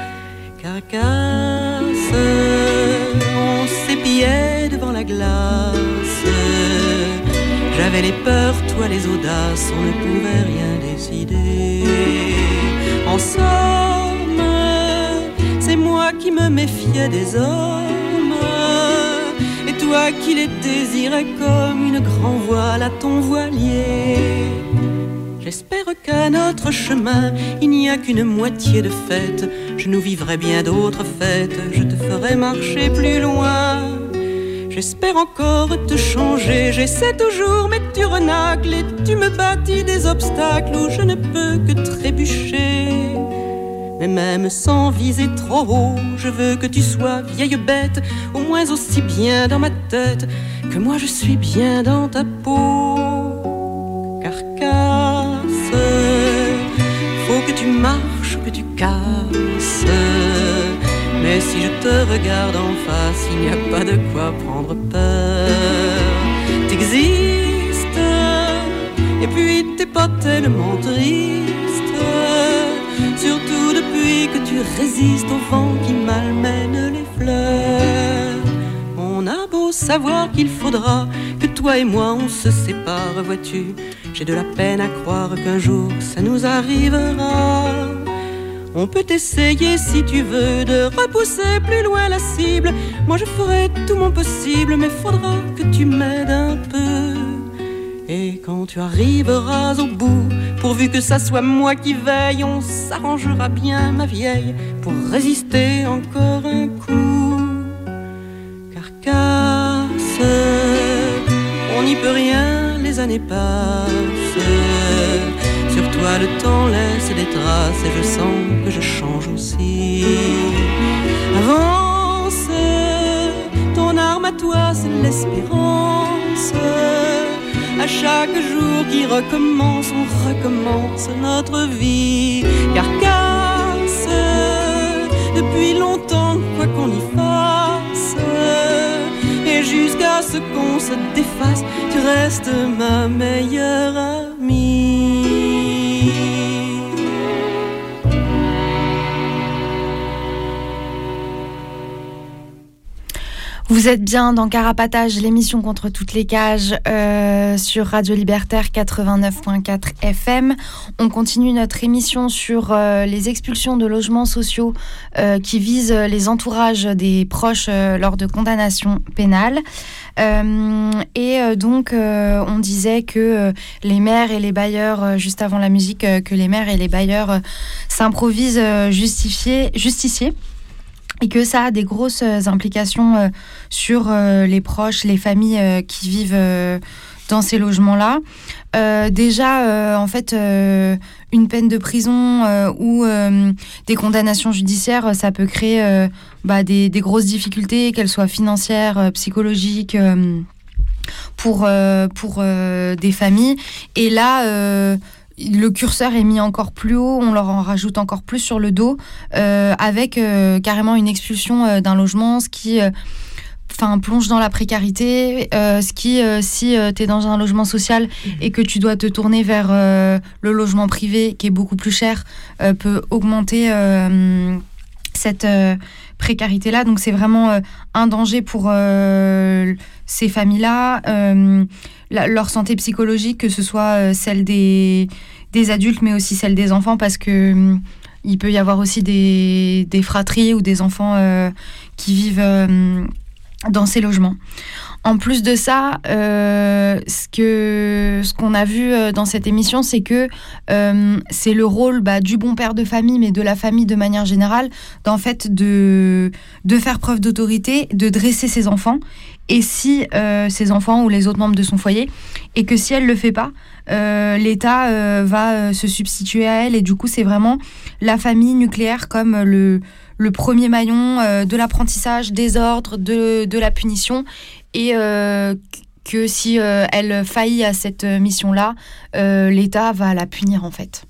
Carcasse, on s'épiait devant la glace. J'avais les peurs, toi les audaces, on ne pouvait rien décider. En somme, c'est moi qui me méfiais des hommes, et toi qui les désirais comme une grand voile à ton voilier. J'espère qu'à notre chemin, il n'y a qu'une moitié de fête. Je nous vivrai bien d'autres fêtes, je te ferai marcher plus loin. J'espère encore te changer, j'essaie toujours mais tu renacles, et tu me bâtis des obstacles où je ne peux que trébucher. Mais même sans viser trop haut, je veux que tu sois vieille bête, au moins aussi bien dans ma tête que moi je suis bien dans ta peau. Carcasse, faut que tu marches, que tu casses. Mais si je te regarde en face, il n'y a pas de quoi prendre peur. T'existes, et puis t'es pas tellement triste, surtout depuis que tu résistes au vent qui malmène les fleurs. On a beau savoir qu'il faudra que toi et moi on se sépare, vois-tu, j'ai de la peine à croire qu'un jour ça nous arrivera. On peut essayer si tu veux de repousser plus loin la cible. Moi je ferai tout mon possible, mais faudra que tu m'aides un peu. Et quand tu arriveras au bout, pourvu que ça soit moi qui veille, on s'arrangera bien ma vieille pour résister encore un coup. Carcasse, on n'y peut rien, les années passent. Sur toi le temps laisse des traces, et je sens que je change aussi. Avance, ton arme à toi c'est l'espérance. À chaque jour qui recommence, on recommence notre vie. Carcasse, depuis longtemps quoi qu'on y fasse, et jusqu'à ce qu'on se défasse, tu restes ma meilleure amie. Vous êtes bien dans Carapatage, l'émission contre toutes les cages euh, sur Radio Libertaire quatre-vingt-neuf virgule quatre F M. On continue notre émission sur euh, les expulsions de logements sociaux euh, qui visent les entourages des proches euh, lors de condamnations pénales. Euh, et euh, donc, euh, on disait que euh, les maires et les bailleurs, euh, juste avant la musique, euh, que les maires et les bailleurs euh, s'improvisent euh, justifiés, justiciers. Et que ça a des grosses implications euh, sur euh, les proches, les familles euh, qui vivent euh, dans ces logements-là. Euh, déjà, euh, en fait, euh, une peine de prison euh, ou euh, des condamnations judiciaires, ça peut créer euh, bah, des, des grosses difficultés, qu'elles soient financières, euh, psychologiques, euh, pour, euh, pour euh, des familles. Et là... Euh, le curseur est mis encore plus haut, on leur en rajoute encore plus sur le dos, euh, avec euh, carrément une expulsion euh, d'un logement, ce qui euh, plonge dans la précarité, euh, ce qui, euh, si euh, tu es dans un logement social et que tu dois te tourner vers euh, le logement privé, qui est beaucoup plus cher, euh, peut augmenter euh, cette euh, précarité-là. Donc c'est vraiment euh, un danger pour euh, ces familles-là. Euh, La, leur santé psychologique, que ce soit euh, celle des, des adultes, mais aussi celle des enfants, parce que euh, il peut y avoir aussi des, des fratries ou des enfants euh, qui vivent euh, dans ces logements. En plus de ça, euh, ce, que, ce qu'on a vu dans cette émission, c'est que euh, c'est le rôle bah, du bon père de famille, mais de la famille de manière générale, d'en fait de, de faire preuve d'autorité, de dresser ses enfants, et si euh, ses enfants ou les autres membres de son foyer, et que si elle le fait pas, euh, l'État euh, va euh, se substituer à elle, et du coup c'est vraiment la famille nucléaire comme le, le premier maillon euh, de l'apprentissage, des ordres, de, de la punition, et euh, que si euh, elle faillit à cette mission-là, euh, l'État va la punir en fait.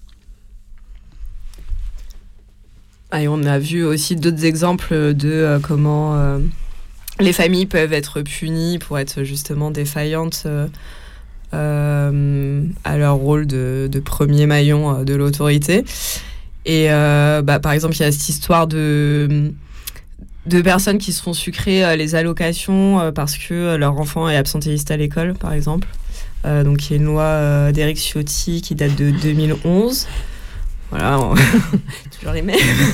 Et on a vu aussi d'autres exemples de euh, comment euh, les familles peuvent être punies pour être justement défaillantes euh, euh, à leur rôle de, de premier maillon euh, de l'autorité. Et euh, bah, par exemple, il y a cette histoire de, de personnes qui se font sucrer euh, les allocations euh, parce que euh, leur enfant est absentéiste à l'école, par exemple. Euh, donc il y a une loi euh, d'Éric Ciotti qui date de deux mille onze. Voilà, on... toujours les mêmes.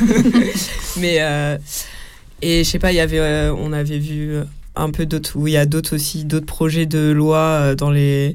Mais euh, et je sais pas, il y avait, euh, on avait vu un peu d'autres, où il y a d'autres aussi, d'autres projets de loi euh, dans les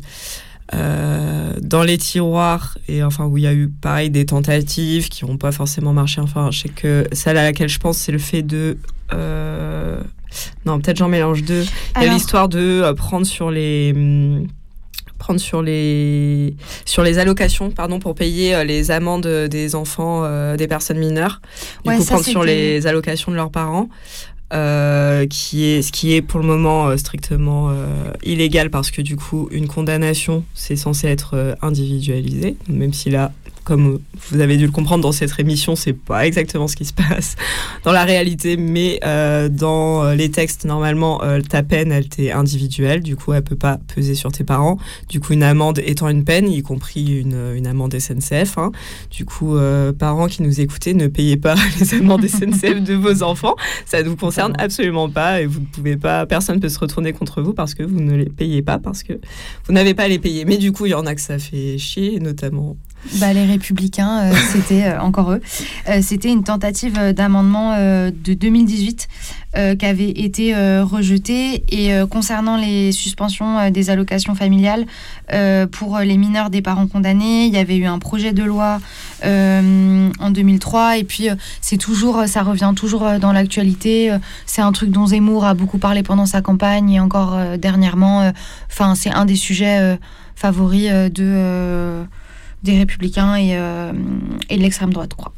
euh, dans les tiroirs, et enfin où il y a eu pareil des tentatives qui n'ont pas forcément marché. Enfin, je sais que celle à laquelle je pense, c'est le fait de euh, non, peut-être j'en mélange deux. Il y a l'histoire de euh, prendre sur les hum, prendre sur les sur les allocations, pardon, pour payer euh, les amendes des enfants, euh, des personnes mineures. Du ouais, coup, ça, prendre c'était... sur les allocations de leurs parents, euh, qui est ce qui est pour le moment euh, strictement euh, illégal, parce que du coup, une condamnation, c'est censé être euh, individualisé, même si là, comme vous avez dû le comprendre dans cette émission, c'est pas exactement ce qui se passe dans la réalité, mais euh, dans les textes, normalement, euh, ta peine, elle t'est individuelle, du coup, elle peut pas peser sur tes parents. Du coup, une amende étant une peine, y compris une, une amende S N C F. Hein. Du coup, euh, parents qui nous écoutez, ne payez pas les amendes S N C F de vos enfants. Ça ne vous concerne absolument pas, et vous ne pouvez pas, personne ne peut se retourner contre vous parce que vous ne les payez pas, parce que vous n'avez pas à les payer. Mais du coup, il y en a que ça fait chier, notamment... Bah, les Républicains, euh, c'était euh, encore eux. Euh, c'était une tentative d'amendement euh, de deux mille dix-huit euh, qui avait été euh, rejetée. Et euh, concernant les suspensions euh, des allocations familiales euh, pour les mineurs des parents condamnés, il y avait eu un projet de loi euh, en deux mille trois. Et puis, euh, c'est toujours, ça revient toujours euh, dans l'actualité. Euh, c'est un truc dont Zemmour a beaucoup parlé pendant sa campagne et encore euh, dernièrement. Enfin, euh, c'est un des sujets euh, favoris euh, de... Euh, des Républicains et, euh, et de l'extrême droite, quoi.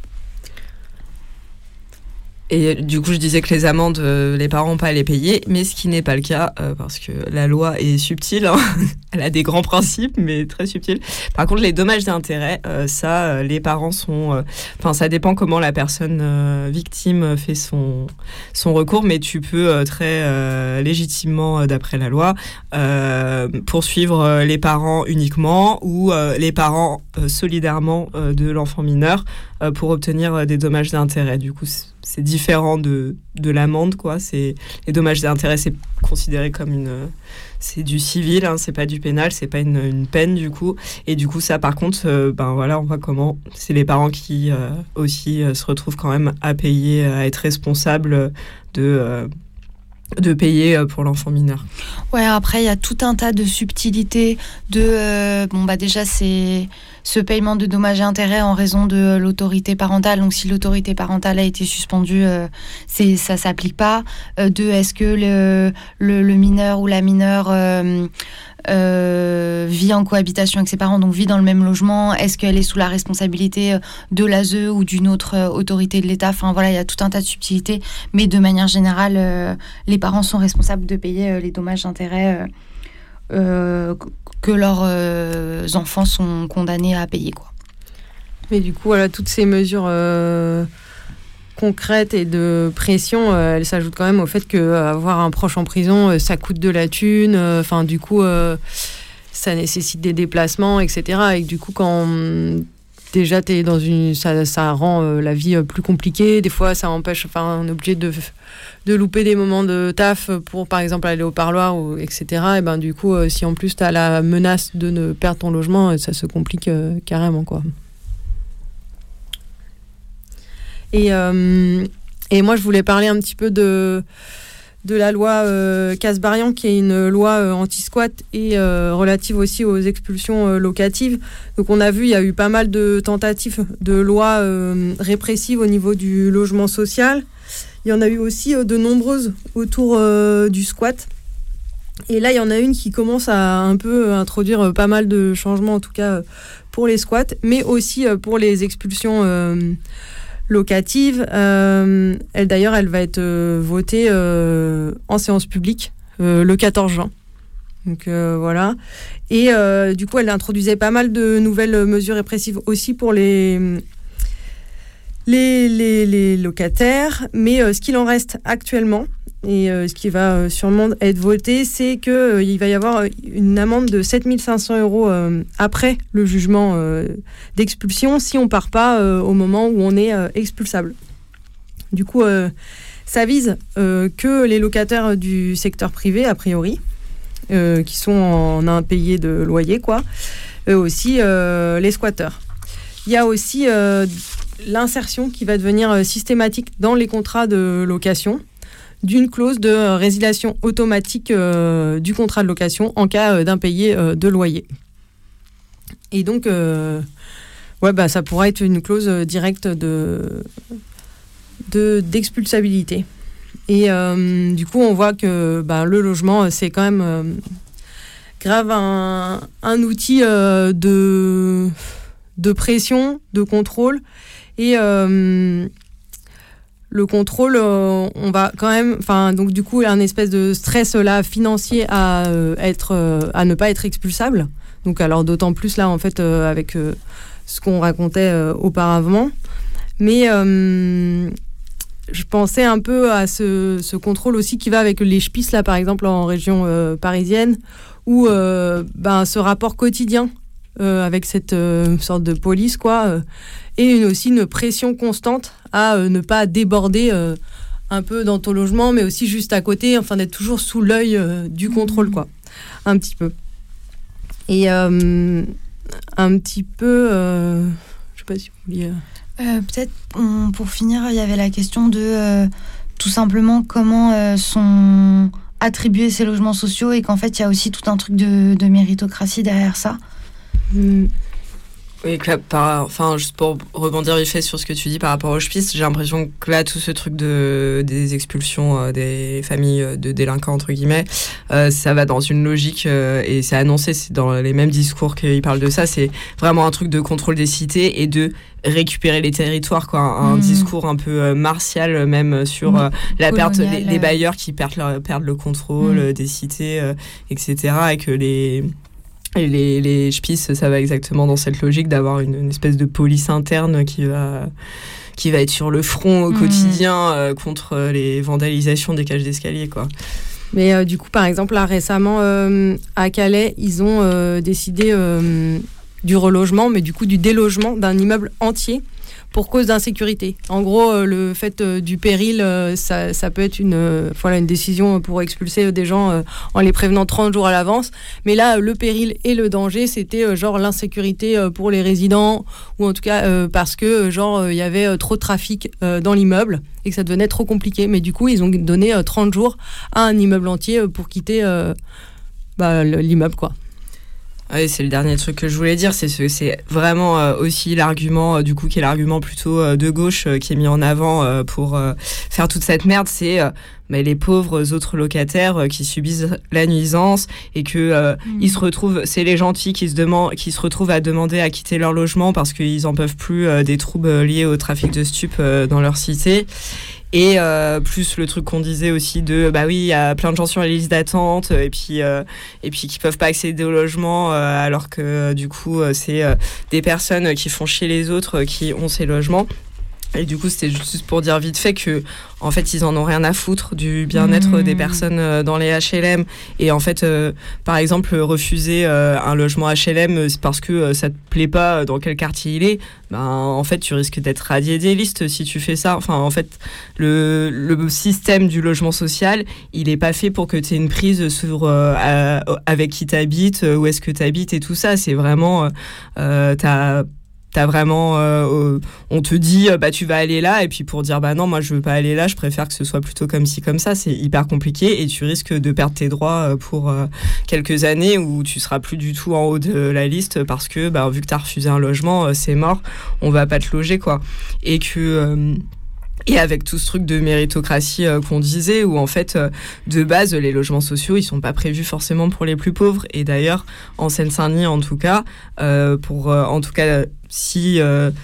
Et du coup, je disais que les amendes, euh, les parents n'ont pas à les payer, mais ce qui n'est pas le cas, euh, parce que la loi est subtile, hein. Elle a des grands principes, mais très subtile. Par contre, les dommages d'intérêt, euh, ça, euh, les parents sont... Enfin, euh, ça dépend comment la personne euh, victime fait son, son recours, mais tu peux euh, très euh, légitimement, euh, d'après la loi, euh, poursuivre euh, les parents uniquement, ou euh, les parents euh, solidairement euh, de l'enfant mineur, euh, pour obtenir euh, des dommages d'intérêt. Du coup, c'est, c'est différent de, de l'amende, quoi. C'est, les dommages d'intérêt, c'est considéré comme une... C'est du civil, hein, c'est pas du pénal, c'est pas une, une peine, du coup. Et du coup, ça, par contre, euh, ben voilà, on voit comment c'est les parents qui euh, aussi euh, se retrouvent quand même à payer, à être responsables de... Euh, de payer pour l'enfant mineur. Ouais, après, il y a tout un tas de subtilités de... Euh, bon, bah déjà, c'est ce paiement de dommages et intérêts en raison de l'autorité parentale. Donc, si l'autorité parentale a été suspendue, euh, c'est, ça ne s'applique pas. Euh, de, est-ce que le, le, le mineur ou la mineure... Euh, Euh, vit en cohabitation avec ses parents, donc vit dans le même logement, est-ce qu'elle est sous la responsabilité de l'A S E ou d'une autre autorité de l'État? Enfin voilà, il y a tout un tas de subtilités, mais de manière générale, euh, les parents sont responsables de payer euh, les dommages d'intérêt euh, euh, que leurs euh, enfants sont condamnés à payer, quoi. Mais du coup, voilà, toutes ces mesures euh, concrètes et de pression, euh, elles s'ajoutent quand même au fait qu'avoir euh, un proche en prison, euh, ça coûte de la thune. Enfin, euh, du coup, euh, ça nécessite des déplacements, et cetera. Et que, du coup, quand euh, déjà t'es dans une, ça, ça rend euh, la vie euh, plus compliquée. Des fois, ça empêche. Enfin, on est obligé de de louper des moments de taf pour, par exemple, aller au parloir, ou, et cetera. Et ben, du coup, euh, si en plus t'as la menace de ne perdre ton logement, ça se complique euh, carrément, quoi. Et, euh, et moi, je voulais parler un petit peu de, de la loi euh, Kasbarian, qui est une loi euh, anti-squat et euh, relative aussi aux expulsions euh, locatives. Donc on a vu, il y a eu pas mal de tentatives de lois euh, répressives au niveau du logement social. Il y en a eu aussi euh, de nombreuses autour euh, du squat. Et là, il y en a une qui commence à un peu introduire euh, pas mal de changements, en tout cas euh, pour les squats, mais aussi euh, pour les expulsions euh, locative. Euh, elle, d'ailleurs, elle va être euh, votée euh, en séance publique euh, le quatorze juin. Donc euh, voilà. Et euh, du coup, elle introduisait pas mal de nouvelles mesures répressives aussi pour les, les, les, les locataires. Mais euh, ce qu'il en reste actuellement, et euh, ce qui va euh, sûrement être voté, c'est qu'il euh, va y avoir une amende de sept mille cinq cents euros euh, après le jugement euh, d'expulsion si on ne part pas euh, au moment où on est euh, expulsable. Du coup, euh, ça vise euh, que les locataires du secteur privé, a priori, euh, qui sont en impayés de loyer, quoi, eux aussi euh, les squatteurs. Il y a aussi euh, l'insertion qui va devenir systématique dans les contrats de location d'une clause de résiliation automatique euh, du contrat de location en cas euh, d'impayé euh, de loyer. Et donc, euh, ouais, bah, ça pourra être une clause directe de, de, d'expulsabilité. Et euh, du coup, on voit que bah, le logement, c'est quand même euh, grave un, un outil euh, de, de pression, de contrôle. Et... Euh, Le contrôle, euh, on va quand même, enfin, donc du coup, il y a un espèce de stress là financier à euh, être, euh, à ne pas être expulsable. Donc, alors d'autant plus là, en fait, euh, avec euh, ce qu'on racontait euh, auparavant. Mais euh, je pensais un peu à ce, ce contrôle aussi qui va avec les S P I S là, par exemple, en région euh, parisienne, où euh, ben, ce rapport quotidien euh, avec cette euh, sorte de police, quoi. Euh, et une, aussi une pression constante à euh, ne pas déborder euh, un peu dans ton logement, mais aussi juste à côté, enfin d'être toujours sous l'œil euh, du contrôle, quoi, un petit peu. Et euh, un petit peu, euh, je sais pas si vous vouliez... Euh, peut-être, on, pour finir, il y avait la question de euh, tout simplement comment euh, sont attribués ces logements sociaux et qu'en fait, il y a aussi tout un truc de, de méritocratie derrière ça. Mmh. Oui, que là, par, enfin, juste pour rebondir vite fait sur ce que tu dis par rapport au S P I S, j'ai l'impression que là, tout ce truc de, des expulsions euh, des familles de délinquants, entre guillemets, euh, ça va dans une logique, euh, et c'est annoncé, c'est dans les mêmes discours qu'ils parlent de ça, c'est vraiment un truc de contrôle des cités et de récupérer les territoires, quoi. Un, un mmh. discours un peu euh, martial, même sur euh, la perte des, des bailleurs qui perdent, leur, perdent le contrôle mmh. des cités, euh, et cetera. Et que les... Et les, les S P I S, ça va exactement dans cette logique d'avoir une, une espèce de police interne qui va, qui va être sur le front au mmh. quotidien euh, contre les vandalisations des cages d'escalier, quoi. Mais euh, du coup, par exemple, là, récemment, euh, à Calais, ils ont euh, décidé euh, du relogement, mais du coup du délogement d'un immeuble entier pour cause d'insécurité. En gros, euh, le fait euh, du péril, euh, ça, ça peut être une, euh, voilà, une décision pour expulser des gens euh, en les prévenant trente jours à l'avance. Mais là, euh, le péril et le danger, c'était euh, genre l'insécurité euh, pour les résidents, ou en tout cas euh, parce que euh, genre il euh, y avait euh, trop de trafic euh, dans l'immeuble et que ça devenait trop compliqué. Mais du coup, ils ont donné euh, trente jours à un immeuble entier euh, pour quitter euh, bah, l'immeuble, quoi. Oui, c'est le dernier truc que je voulais dire, c'est ce, c'est vraiment euh, aussi l'argument, euh, du coup, qui est l'argument plutôt euh, de gauche euh, qui est mis en avant euh, pour euh, faire toute cette merde, c'est euh, bah, les pauvres autres locataires euh, qui subissent la nuisance et que euh, mmh. ils se retrouvent, c'est les gentils qui se demandent, qui se retrouvent à demander à quitter leur logement parce qu'ils en peuvent plus euh, des troubles liés au trafic de stupes euh, dans leur cité. Et euh, plus le truc qu'on disait aussi de bah oui, il y a plein de gens sur la liste d'attente et puis euh, et puis qui peuvent pas accéder au logement euh, alors que euh, du coup euh, c'est euh, des personnes qui font chier les autres euh, qui ont ces logements. Et du coup, c'était juste pour dire vite fait que, en fait, ils en ont rien à foutre du bien-être mmh. des personnes dans les H L M. Et en fait, euh, par exemple, refuser euh, un logement H L M parce que euh, ça te plaît pas dans quel quartier il est, ben, en fait, tu risques d'être radié des listes si tu fais ça. Enfin, en fait, le, le système du logement social, il est pas fait pour que tu aies une prise sur euh, à, avec qui t'habites, où est-ce que t'habites et tout ça. C'est vraiment, euh, t'as t'as vraiment, euh, on te dit, bah tu vas aller là, et puis pour dire, bah non, moi je veux pas aller là, je préfère que ce soit plutôt comme ci, comme ça, c'est hyper compliqué, et tu risques de perdre tes droits pour euh, quelques années où tu seras plus du tout en haut de la liste parce que, bah, vu que t'as refusé un logement, euh, c'est mort, on va pas te loger, quoi. Et que... Euh, Et avec tout ce truc de méritocratie euh, qu'on disait, où en fait, euh, de base, les logements sociaux, ils sont pas prévus forcément pour les plus pauvres. Et d'ailleurs, en Seine-Saint-Denis, en tout cas, euh, pour, euh, en tout cas, si euh,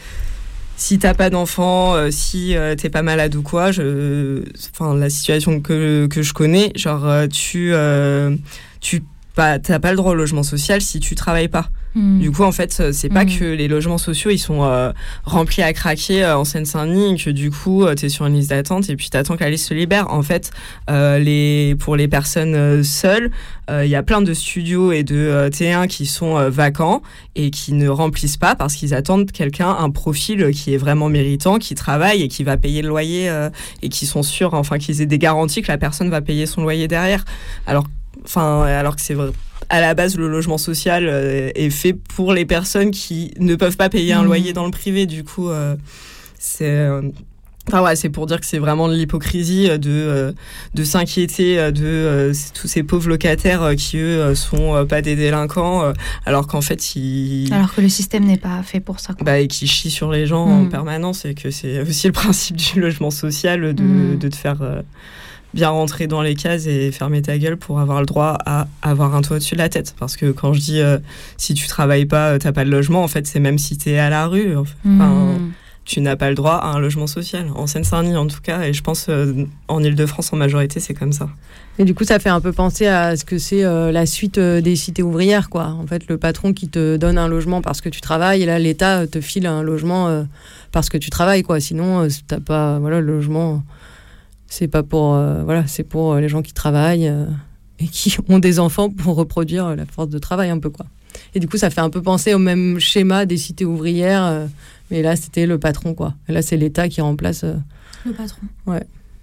si t'as pas d'enfant, euh, si euh, t'es pas malade ou quoi, je, enfin, la situation que que je connais, genre, euh, tu euh, tu pas, t'as pas le droit au logement social si tu travailles pas. Mmh. Du coup, en fait, c'est pas mmh. que les logements sociaux, ils sont euh, remplis à craquer euh, en Seine-Saint-Denis, et que du coup, euh, t'es sur une liste d'attente et puis t'attends que la liste se libère. En fait, euh, les, pour les personnes euh, seules, il euh, y a plein de studios et de euh, T un qui sont euh, vacants et qui ne remplissent pas parce qu'ils attendent quelqu'un, un profil qui est vraiment méritant, qui travaille et qui va payer le loyer euh, et qui sont sûrs, enfin, qu'ils aient des garanties que la personne va payer son loyer derrière. Alors, enfin, alors que c'est vrai. À la base, le logement social euh, est fait pour les personnes qui ne peuvent pas payer un mmh. loyer dans le privé. Du coup, euh, c'est, euh, enfin, ouais, c'est pour dire que c'est vraiment de l'hypocrisie de, euh, de s'inquiéter de euh, tous ces pauvres locataires euh, qui, eux, sont euh, pas des délinquants, euh, alors qu'en fait, ils... Alors que le système n'est pas fait pour ça, quoi. Bah, et qui chient sur les gens mmh. en permanence, et que c'est aussi le principe du logement social de, mmh. de te faire... Euh, bien rentrer dans les cases et fermer ta gueule pour avoir le droit à avoir un toit au-dessus de la tête. Parce que quand je dis euh, si tu travailles pas, t'as pas de logement, en fait, c'est même si t'es à la rue. Enfin, mmh. tu n'as pas le droit à un logement social. En Seine-Saint-Denis, en tout cas, et je pense euh, en Île-de-France, en majorité, c'est comme ça. Et du coup, ça fait un peu penser à ce que c'est euh, la suite euh, des cités ouvrières, quoi. En fait, le patron qui te donne un logement parce que tu travailles, et là, l'État te file un logement euh, parce que tu travailles, quoi. Sinon, euh, t'as pas, voilà, le logement... C'est pas pour euh, voilà, c'est pour les gens qui travaillent euh, et qui ont des enfants pour reproduire la force de travail un peu, quoi. Et du coup, ça fait un peu penser au même schéma des cités ouvrières, euh, mais là c'était le patron, quoi. Et là c'est l'État qui remplace euh... le patron. Ouais.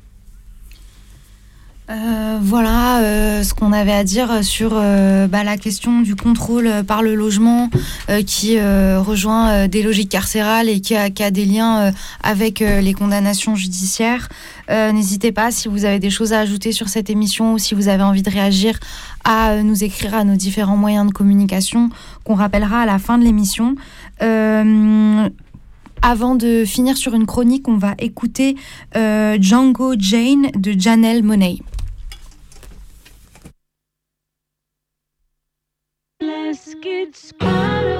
Euh, voilà euh, ce qu'on avait à dire sur euh, bah, la question du contrôle par le logement euh, qui euh, rejoint euh, des logiques carcérales et qui a, qui a des liens euh, avec euh, les condamnations judiciaires. Euh, n'hésitez pas, si vous avez des choses à ajouter sur cette émission ou si vous avez envie de réagir, à euh, nous écrire à nos différents moyens de communication qu'on rappellera à la fin de l'émission. Euh, Avant de finir sur une chronique, on va écouter euh, Django Jane de Janelle Monáe. Let's get started.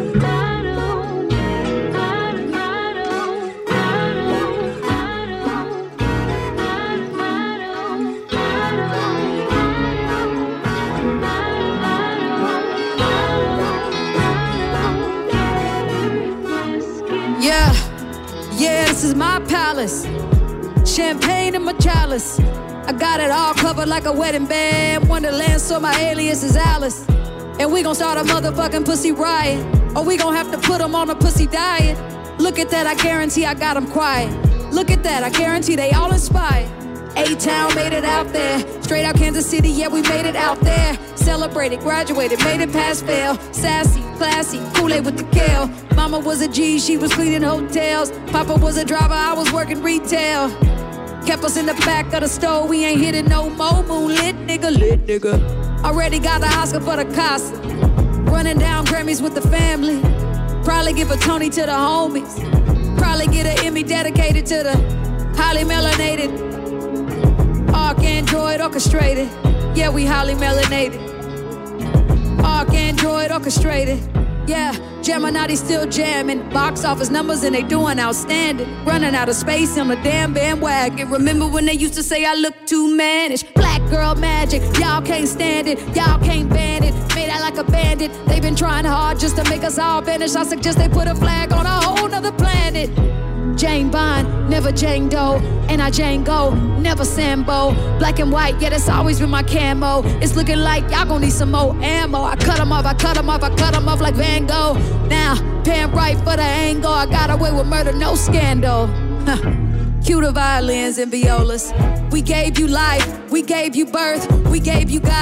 Yeah, yeah, this is my palace. Champagne in my chalice. I got it all covered like a wedding band. Wonderland, so my alias is Alice. And we gon' start a motherfucking pussy riot. Or we gon' have to put them on a pussy diet. Look at that, I guarantee I got them quiet. Look at that, I guarantee they all inspired. A-Town made it out there. Straight out Kansas City, yeah, we made it out there. Celebrated, graduated, made it past fail. Sassy, classy, Kool-Aid with the kale. Mama was a G, she was cleaning hotels. Papa was a driver, I was working retail. Kept us in the back of the store, we ain't hitting no more. Moonlit nigga, lit nigga. Already got the Oscar for the Casa. Running down Grammys with the family. Probably give a Tony to the homies. Probably get an Emmy dedicated to the highly melanated. Arc Android orchestrated. Yeah, we highly melanated. Arc Android orchestrated. Yeah, Gemini still jamming. Box office numbers and they doing outstanding. Running out of space on the damn bandwagon. Remember when they used to say I look too mannish? Black girl magic, y'all can't stand it. Y'all can't ban it. Made out like a bandit. They've been trying hard just to make us all vanish. I suggest they put a flag on a whole nother planet. Jane Bond, never Jane Doe. And I Jane Go, never Sambo. Black and white, yeah, that's always been my camo. It's looking like y'all gon' need some more ammo. I cut 'em off, I cut 'em off, I cut 'em off like Van Gogh. Now, pan right for the angle. I got away with murder, no scandal. Huh. Cue the violins and violas. We gave you life, we gave you birth, we gave you God.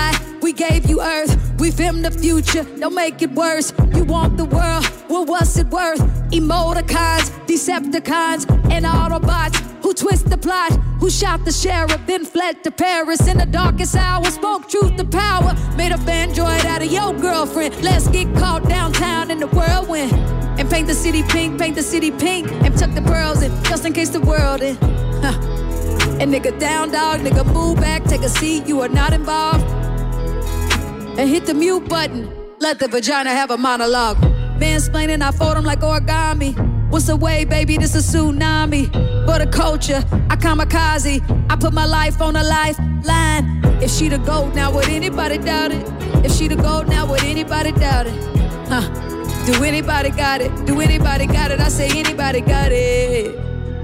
We gave you earth, we filmed the future, don't make it worse. You want the world, well what's it worth? Emoticons, Decepticons, and Autobots who twist the plot, who shot the sheriff, then fled to Paris. In the darkest hour, spoke truth to power, made a Android out of your girlfriend. Let's get caught downtown in the whirlwind and paint the city pink, paint the city pink, and tuck the pearls in, just in case the world in. Huh. And nigga down dog, nigga move back, take a seat, you are not involved. And hit the mute button, let the vagina have a monologue. Mansplaining, I fold them like origami. What's the way, baby, this a tsunami. For the culture, I kamikaze, I put my life on a lifeline. If she the GOAT, now would anybody doubt it? If she the GOAT, now would anybody doubt it? Huh? Do anybody got it? Do anybody got it? I say anybody got it.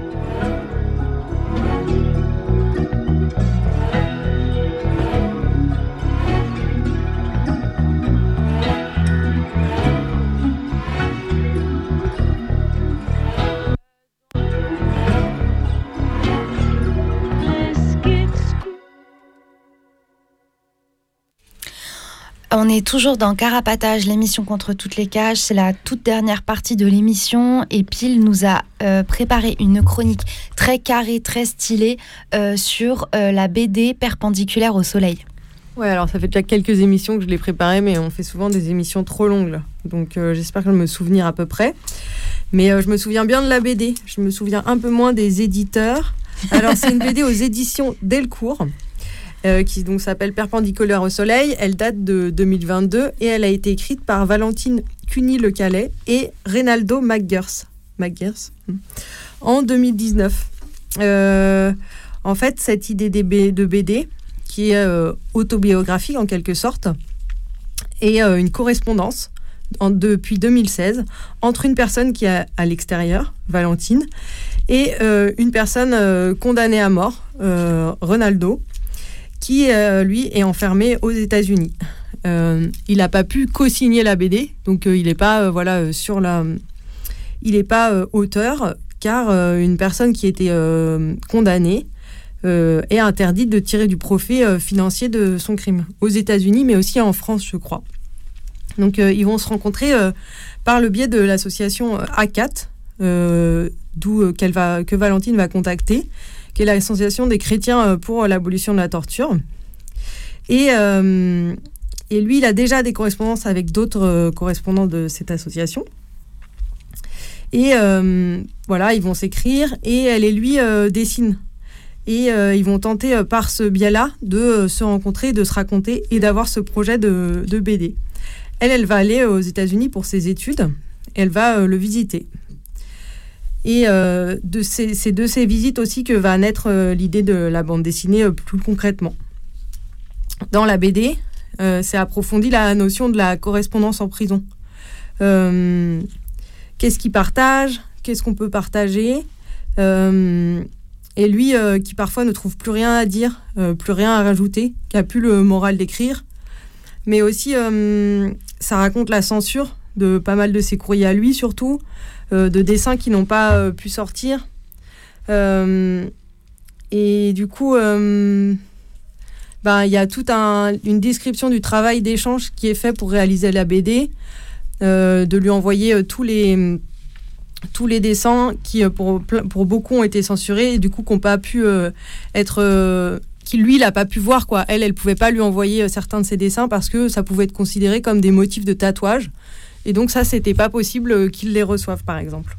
On est toujours dans Carapatage, l'émission contre toutes les cages. C'est la toute dernière partie de l'émission et Pile nous a euh, préparé une chronique très carrée, très stylée euh, sur euh, la B D Perpendiculaire au soleil. Ouais, alors ça fait déjà quelques émissions que je l'ai préparée, mais on fait souvent des émissions trop longues, là. Donc euh, j'espère que je me souvenir à peu près. Mais euh, je me souviens bien de la B D. Je me souviens un peu moins des éditeurs. Alors c'est une B D aux éditions Delcourt. Euh, qui donc s'appelle Perpendiculaire au soleil. Elle date de deux mille vingt-deux et elle a été écrite par Valentine Cuny-Le Calais et Reynaldo McGers, McGers hmm, en deux mille dix-neuf. Euh, en fait, cette idée de B D, qui est euh, autobiographique en quelque sorte, est euh, une correspondance en, depuis deux mille seize entre une personne qui est à l'extérieur, Valentine, et euh, une personne euh, condamnée à mort, euh, Reynaldo, qui, euh, lui, est enfermé aux États-Unis. Euh, il n'a pas pu co-signer la B D, donc euh, il n'est pas, euh, voilà, sur la... il n'est pas euh, auteur, car euh, une personne qui était euh, condamnée euh, est interdite de tirer du profit euh, financier de son crime, aux États-Unis, mais aussi en France, je crois. Donc, euh, ils vont se rencontrer euh, par le biais de l'association A C A T, euh, d'où euh, qu'elle va, que Valentine va contacter, qui est l'association des chrétiens pour l'abolition de la torture. Et, euh, et lui, il a déjà des correspondances avec d'autres euh, correspondants de cette association. Et euh, voilà, ils vont s'écrire et elle et lui euh, dessinent. Et euh, ils vont tenter euh, par ce biais-là de euh, se rencontrer, de se raconter et d'avoir ce projet de, de B D. Elle, elle va aller aux États-Unis pour ses études. Elle va euh, le visiter. Et euh, de ces, c'est de ces visites aussi que va naître euh, l'idée de la bande dessinée euh, plus concrètement. Dans la B D, euh, c'est approfondi la notion de la correspondance en prison. Euh, qu'est-ce qu'il partage ? Qu'est-ce qu'on peut partager ? euh, Et lui, euh, qui parfois ne trouve plus rien à dire, euh, plus rien à rajouter, qui n'a plus le moral d'écrire. Mais aussi, euh, ça raconte la censure de pas mal de ses courriers à lui, surtout, Euh, de dessins qui n'ont pas euh, pu sortir. Euh, et du coup, euh, ben, y a toute un, une description du travail d'échange qui est fait pour réaliser la B D, euh, de lui envoyer euh, tous, les, tous les dessins qui, pour, pour beaucoup, ont été censurés et du coup, qui n'ont pas pu euh, être... Euh, qui, lui, il n'a pas pu voir, quoi. Elle, elle ne pouvait pas lui envoyer euh, certains de ses dessins parce que ça pouvait être considéré comme des motifs de tatouage. Et donc ça, c'était pas possible qu'ils les reçoivent, par exemple.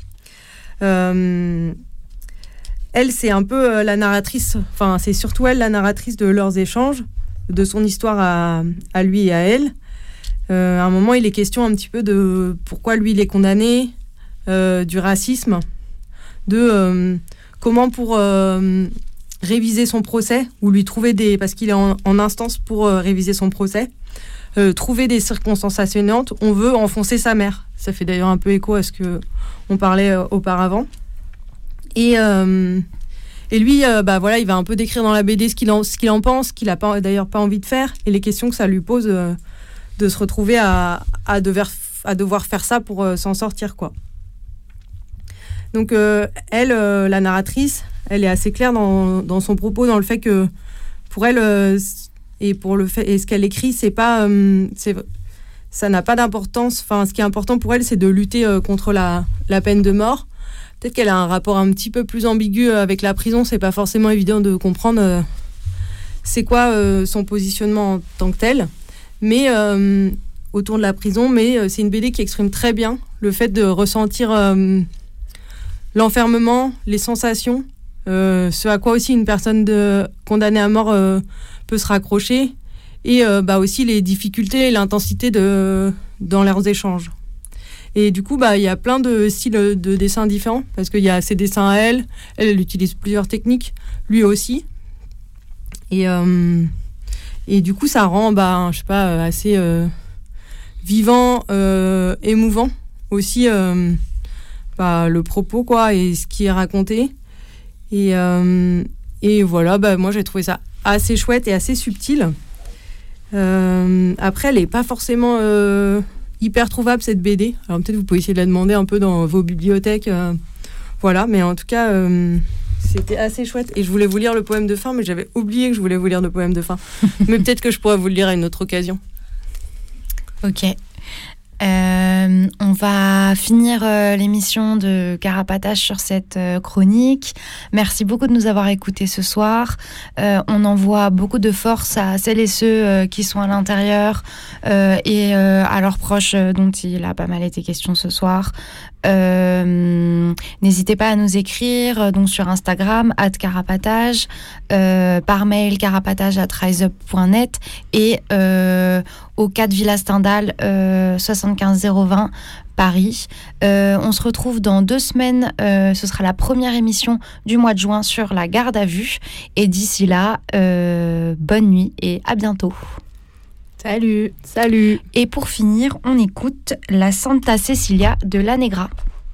Euh, elle, c'est un peu la narratrice, enfin, c'est surtout elle la narratrice de leurs échanges, de son histoire à, à lui et à elle. Euh, à un moment, il est question un petit peu de pourquoi lui, il est condamné, euh, du racisme, de euh, comment pour euh, réviser son procès, ou lui trouver des... parce qu'il est en, en instance pour euh, réviser son procès, Euh, trouver des circonstances atténuantes, on veut enfoncer sa mère. Ça fait d'ailleurs un peu écho à ce qu'on parlait euh, auparavant. Et, euh, et lui, euh, bah, voilà, il va un peu décrire dans la B D ce qu'il en, ce qu'il en pense, ce qu'il n'a pas, d'ailleurs pas envie de faire, et les questions que ça lui pose euh, de se retrouver à, à, devoir, à devoir faire ça pour euh, s'en sortir, quoi. Donc euh, elle, euh, la narratrice, elle est assez claire dans, dans son propos, dans le fait que pour elle... Euh, et pour le fait et ce qu'elle écrit, c'est pas, euh, c'est, ça n'a pas d'importance. Enfin, ce qui est important pour elle, c'est de lutter euh, contre la, la peine de mort. Peut-être qu'elle a un rapport un petit peu plus ambigu avec la prison. C'est pas forcément évident de comprendre euh, c'est quoi euh, son positionnement en tant que tel, mais euh, autour de la prison. Mais euh, c'est une B D qui exprime très bien le fait de ressentir euh, l'enfermement, les sensations, euh, ce à quoi aussi une personne de, condamnée à mort euh, peut se raccrocher, et euh, bah aussi les difficultés et l'intensité de, dans leurs échanges. Et du coup, bah, il y a plein de styles de dessins différents, parce qu'il y a ses dessins à elle, elle, elle utilise plusieurs techniques, lui aussi. Et, euh, et du coup, ça rend, bah, je sais pas, assez euh, vivant, euh, émouvant aussi euh, bah, le propos, quoi, et ce qui est raconté. Et, euh, et voilà, bah, moi, j'ai trouvé ça assez chouette et assez subtil. Euh, après, elle n'est pas forcément... Euh, hyper trouvable cette B D, alors peut-être vous pouvez essayer de la demander un peu dans vos bibliothèques, euh, voilà, mais en tout cas euh, c'était assez chouette, et je voulais vous lire le poème de fin, mais j'avais oublié que je voulais vous lire le poème de fin. Mais peut-être que je pourrais vous le lire à une autre occasion. Ok. Euh, on va finir euh, l'émission de Carapatage sur cette euh, chronique. Merci beaucoup de nous avoir écoutés ce soir. Euh, on envoie beaucoup de force à celles et ceux euh, qui sont à l'intérieur euh, et euh, à leurs proches euh, dont il a pas mal été question ce soir. Euh, n'hésitez pas à nous écrire euh, donc sur Instagram arobase carapatage, euh, par mail carapatage arobase riseup point net et euh, au quatre Villa Stendhal euh, soixante-quinze zéro vingt Paris. Euh, on se retrouve dans deux semaines. Euh, ce sera la première émission du mois de juin sur la garde à vue. Et d'ici là, euh, bonne nuit et à bientôt. Salut, salut. Et pour finir, on écoute la Santa Cecilia de La Negra.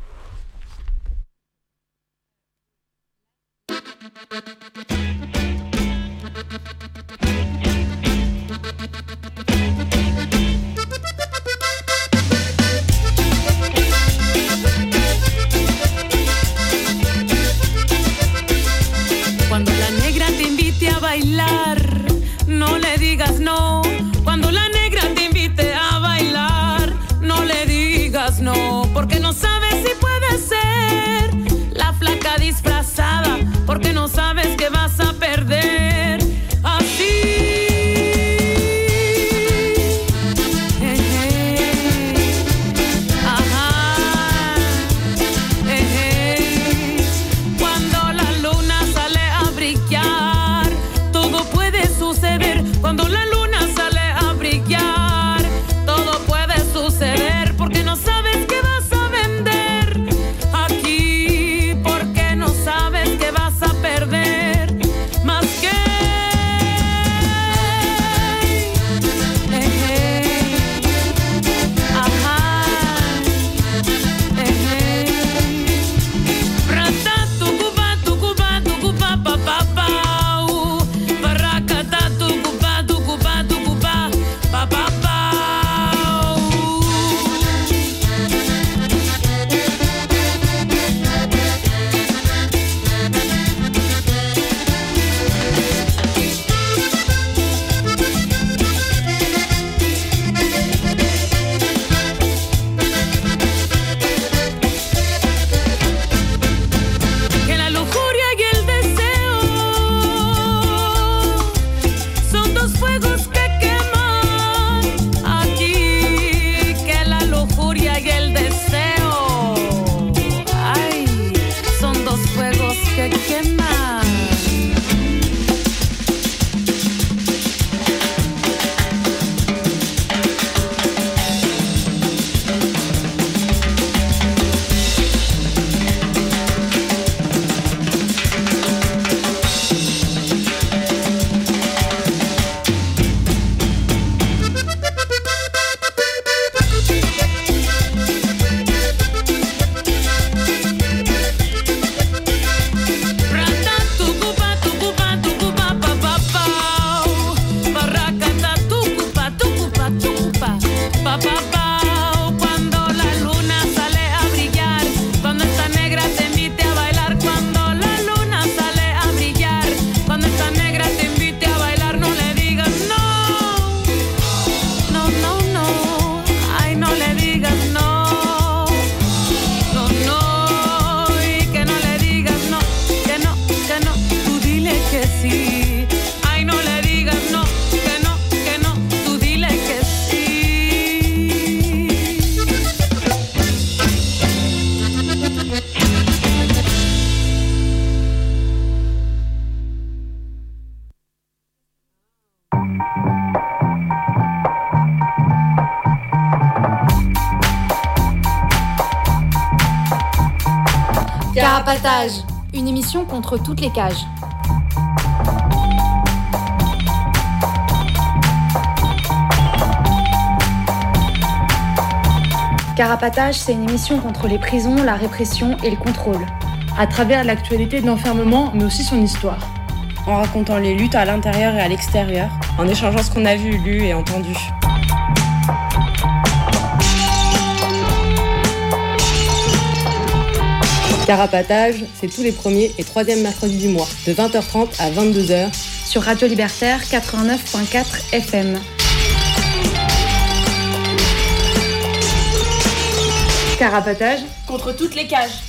Cuando la negra te invite a bailar, no le digas no. Cuando la negra te invite a bailar, no le digas no, porque no sabes si puede ser la flaca disfrazada, porque no sabes que vas a perder así. Cuando la luna sale a brillar, todo puede suceder, porque no sabes qué vas a vender aquí, porque no sabes que vas a perder más que hey, hey. Ajá, hey, hey. Rata, tu cuba, tu cuba, tu cuba, pa, pa, pa. Cuba Carapatage, une émission contre toutes les cages. Carapatage, c'est une émission contre les prisons, la répression et le contrôle. À travers l'actualité de l'enfermement, mais aussi son histoire. En racontant les luttes à l'intérieur et à l'extérieur. En échangeant ce qu'on a vu, lu et entendu. Carapatage, c'est tous les premiers et troisièmes mercredis du mois, de vingt heures trente à vingt-deux heures. Sur Radio Libertaire quatre-vingt-neuf virgule quatre F M. Carapatage contre toutes les cages.